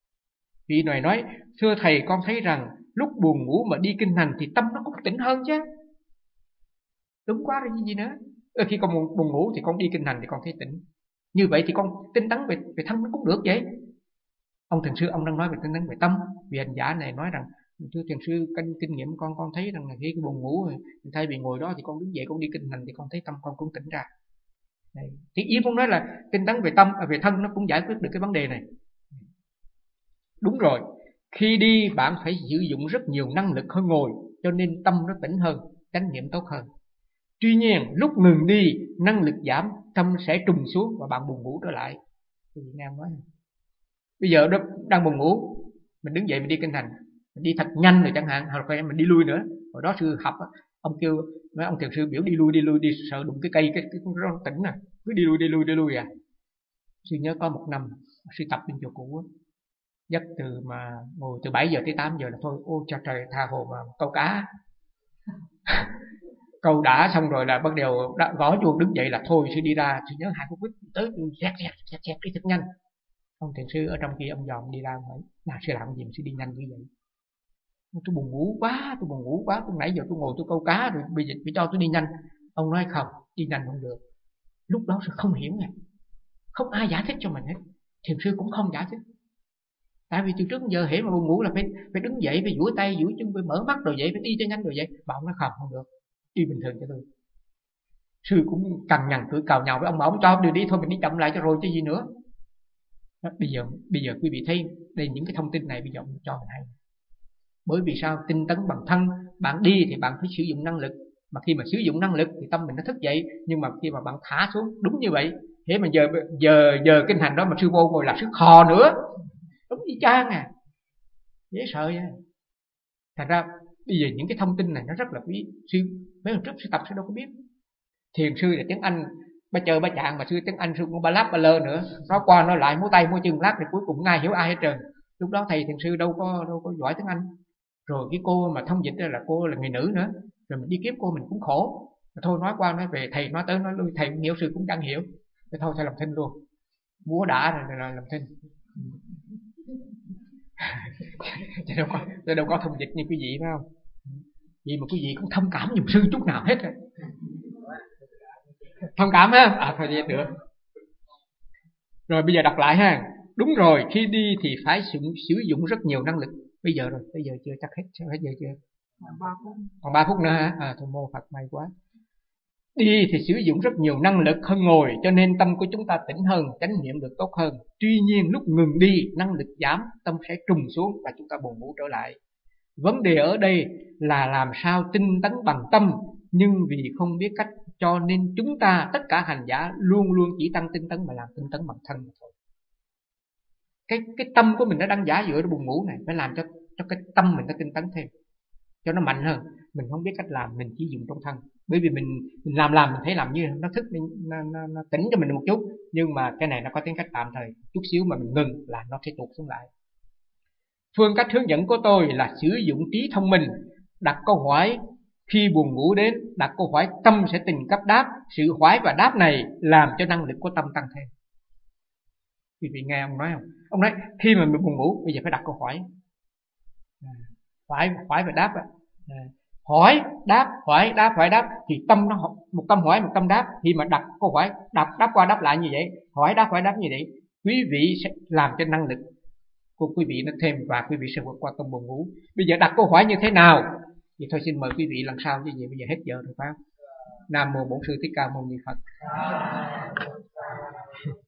Vị này nói, thưa thầy, con thấy rằng lúc buồn ngủ mà đi kinh hành thì tâm nó cũng tỉnh hơn chứ. Đúng quá rồi, gì gì nữa. Ừ, khi con buồn, buồn ngủ thì con đi kinh hành thì con thấy tỉnh. Như vậy thì con tinh tấn về, về thân nó cũng được vậy. Ông thiền sư, ông đang nói về tinh tấn về tâm. Vị hành giả này nói rằng, thưa thiền sư, kinh, kinh nghiệm con con thấy rằng là khi cái buồn ngủ rồi, thay vì ngồi đó thì con đứng dậy con đi kinh hành thì con thấy tâm con cũng tỉnh ra. Đây. Thì ý muốn nói là tinh tấn về tâm, về thân nó cũng giải quyết được cái vấn đề này. Đúng rồi, khi đi bạn phải sử dụng rất nhiều năng lực hơn ngồi, cho nên tâm nó tỉnh hơn, chánh niệm tốt hơn. Tuy nhiên lúc ngừng đi, năng lực giảm, tâm sẽ trùng xuống và bạn buồn ngủ trở lại. Nghe nói. Bây giờ đang buồn ngủ, mình đứng dậy mình đi kinh hành, mình đi thật nhanh rồi chẳng hạn, hoặc là mình đi lui nữa. Hồi đó sư học, ông kêu mấy ông thiền sư biểu đi lui đi lui đi, sợ đụng cái cây cái cái nó tỉnh nè, cứ đi lui đi lui đi lui à. Sư nhớ có một năm sư tập bên chùa cũ, giấc từ mà ngồi từ bảy giờ tới tám giờ là thôi, ô cho trời tha hồ mà câu cá. Câu đã xong rồi là bắt đầu gõ chuông đứng dậy là thôi sư đi ra. Sư nhớ hai phút tới xẹt xẹt xẹt xẹt đi thật nhanh. Ông thiền sư ở trong kia ông dòm đi ra hỏi là sư làm gì mà sư đi nhanh như vậy? Tôi buồn ngủ quá, tôi buồn ngủ quá, tôi nãy giờ tôi ngồi tôi câu cá rồi, bây giờ phải cho tôi đi nhanh. Ông nói không, đi nhanh không được. Lúc đó sư không hiểu nha, không ai giải thích cho mình hết, thiền sư cũng không giải thích. Tại vì từ trước giờ hễ mà buồn ngủ là phải phải đứng dậy, phải duỗi tay duỗi chân, phải mở mắt rồi dậy, phải đi cho nhanh rồi dậy. Mà ông nói không, không được, đi bình thường cho tôi. Sư cũng cằn nhằn cử cào nhào với ông, mà ông cho đưa đi thôi, mình đi chậm lại cho rồi chứ gì nữa. Đó, bây giờ bây giờ quý vị thấy đây, những cái thông tin này bây giờ ông cho mình hay. Bởi vì sao? Tinh tấn bằng thân. Bạn đi thì bạn phải sử dụng năng lực, mà khi mà sử dụng năng lực thì tâm mình nó thức dậy. Nhưng mà khi mà bạn thả xuống, đúng như vậy, thế mà giờ giờ giờ kinh hành đó mà sư vô ngồi làm sức khò nữa, đúng như chang à, dễ sợ vậy. Thành ra bây giờ những cái thông tin này nó rất là quý. Sư mấy hôm trước sư tập sư đâu có biết. Thiền sư là tiếng Anh ba chờ ba chạng, mà sư tiếng Anh sư cũng ba láp ba lơ nữa, nói qua nói lại múa tay múa chân lát thì cuối cùng ai hiểu ai hết trơn. Lúc đó thầy thiền sư đâu có đâu có giỏi tiếng Anh. Rồi cái cô mà thông dịch là cô là người nữ nữa, rồi mình đi kiếm cô mình cũng khổ. Rồi thôi nói qua nói về, thầy nói tới nói lui, thầy cũng hiểu sư cũng chẳng hiểu. Rồi thôi thầy làm thinh luôn, múa đã rồi là làm thinh. Chứ đâu có, chứ đâu có thông dịch như quý vị phải không? Vì mà quý vị cũng thông cảm giùm sư chút nào hết rồi. Thông cảm ha. À thôi vậy được. Rồi bây giờ đọc lại ha. Đúng rồi, khi đi thì phải sử, sử dụng rất nhiều năng lực. Bây giờ rồi, bây giờ chưa chắc hết, hết giờ chưa? Còn ba phút nữa hả? À thôi mô Phật may quá. Đi thì sử dụng rất nhiều năng lực hơn ngồi, cho nên tâm của chúng ta tỉnh hơn, chánh niệm được tốt hơn. Tuy nhiên lúc ngừng đi, năng lực giảm, tâm sẽ trùng xuống và chúng ta buồn ngủ trở lại. Vấn đề ở đây là làm sao tinh tấn bằng tâm, nhưng vì không biết cách, cho nên chúng ta tất cả hành giả luôn luôn chỉ tăng tinh tấn mà làm tinh tấn bằng thân mà thôi. Cái cái tâm của mình nó đang giả dựa nó buồn ngủ này, phải làm cho cho cái tâm mình nó tinh tấn thêm, cho nó mạnh hơn. Mình không biết cách làm, mình chỉ dùng trong thân. Bởi vì mình mình làm làm mình thấy làm như nó thức, nó, nó, nó tỉnh cho mình một chút, nhưng mà cái này nó có tính cách tạm thời, chút xíu mà mình ngừng là nó sẽ tụt xuống lại. Phương cách hướng dẫn của tôi là sử dụng trí thông minh, đặt câu hỏi khi buồn ngủ đến, đặt câu hỏi tâm sẽ tìm cách đáp. Sự hỏi và đáp này làm cho năng lực của tâm tăng thêm. Quý vị nghe ông nói không? Ông nói khi mà mình buồn ngủ bây giờ phải đặt câu hỏi, phải hỏi và đáp. Hỏi đáp, hỏi đáp, hỏi đáp thì tâm nó một tâm hỏi một tâm đáp. Khi mà đặt câu hỏi đáp đáp qua đáp lại như vậy, hỏi đáp hỏi đáp như vậy, quý vị sẽ làm cho năng lực của quý vị nó thêm và quý vị sẽ vượt qua tâm buồn ngủ. Bây giờ đặt câu hỏi như thế nào thì thôi xin mời quý vị lần sau, như vậy bây giờ hết giờ rồi phải không? Nam mô Bổn Sư Thích Ca Mâu Ni Phật.